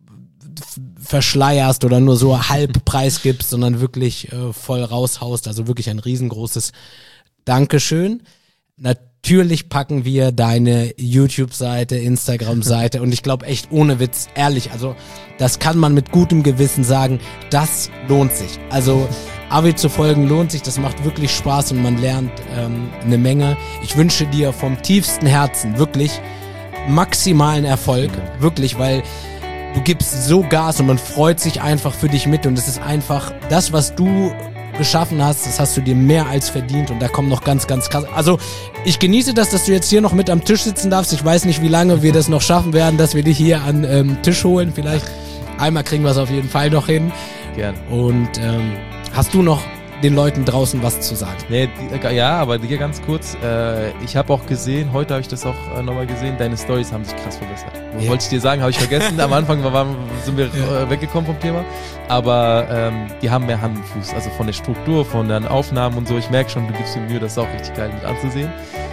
verschleierst oder nur so halb Preis gibst, sondern wirklich voll raushaust. Also wirklich ein riesengroßes Dankeschön. Natürlich packen wir deine YouTube-Seite, Instagram-Seite und ich glaube echt ohne Witz, ehrlich, also das kann man mit gutem Gewissen sagen, das lohnt sich. Also Arvid zu folgen lohnt sich, das macht wirklich Spaß und man lernt eine Menge. Ich wünsche dir vom tiefsten Herzen wirklich maximalen Erfolg, wirklich, weil du gibst so Gas und man freut sich einfach für dich mit und es ist einfach das, was du geschaffen hast, das hast du dir mehr als verdient und da kommen noch ganz, ganz krass. Also ich genieße das, dass du jetzt hier noch mit am Tisch sitzen darfst. Ich weiß nicht, wie lange wir das noch schaffen werden, dass wir dich hier an Tisch holen. Vielleicht einmal kriegen wir es auf jeden Fall noch hin. Gerne. Und hast du noch den Leuten draußen was zu sagen? Nee, aber hier ganz kurz, ich habe auch gesehen, heute habe ich das auch nochmal gesehen, deine Storys haben sich krass verbessert. Ja. Wollte ich dir sagen, habe ich vergessen, am Anfang sind wir weggekommen vom Thema, aber die haben mehr Hand und Fuß, also von der Struktur, von den Aufnahmen und so, ich merke schon, du gibst dir Mühe, das ist auch richtig geil mit anzusehen.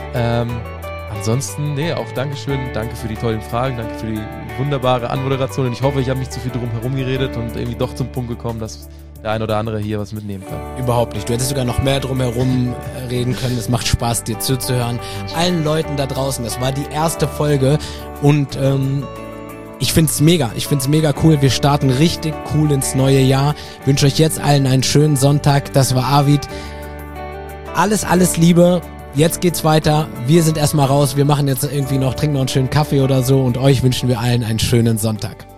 Ansonsten, auch Dankeschön, danke für die tollen Fragen, danke für die wunderbare Anmoderation und ich hoffe, ich habe nicht zu viel drum herum geredet und irgendwie doch zum Punkt gekommen, dass der ein oder andere hier was mitnehmen kann. Überhaupt nicht. Du hättest sogar noch mehr drumherum reden können. Es macht Spaß, dir zuzuhören. Allen Leuten da draußen, das war die erste Folge und ich find's mega. Ich find's mega cool. Wir starten richtig cool ins neue Jahr. Ich wünsche euch jetzt allen einen schönen Sonntag. Das war Arvid. Alles Liebe. Jetzt geht's weiter. Wir sind erstmal raus. Wir machen jetzt irgendwie trinken noch einen schönen Kaffee oder so und euch wünschen wir allen einen schönen Sonntag.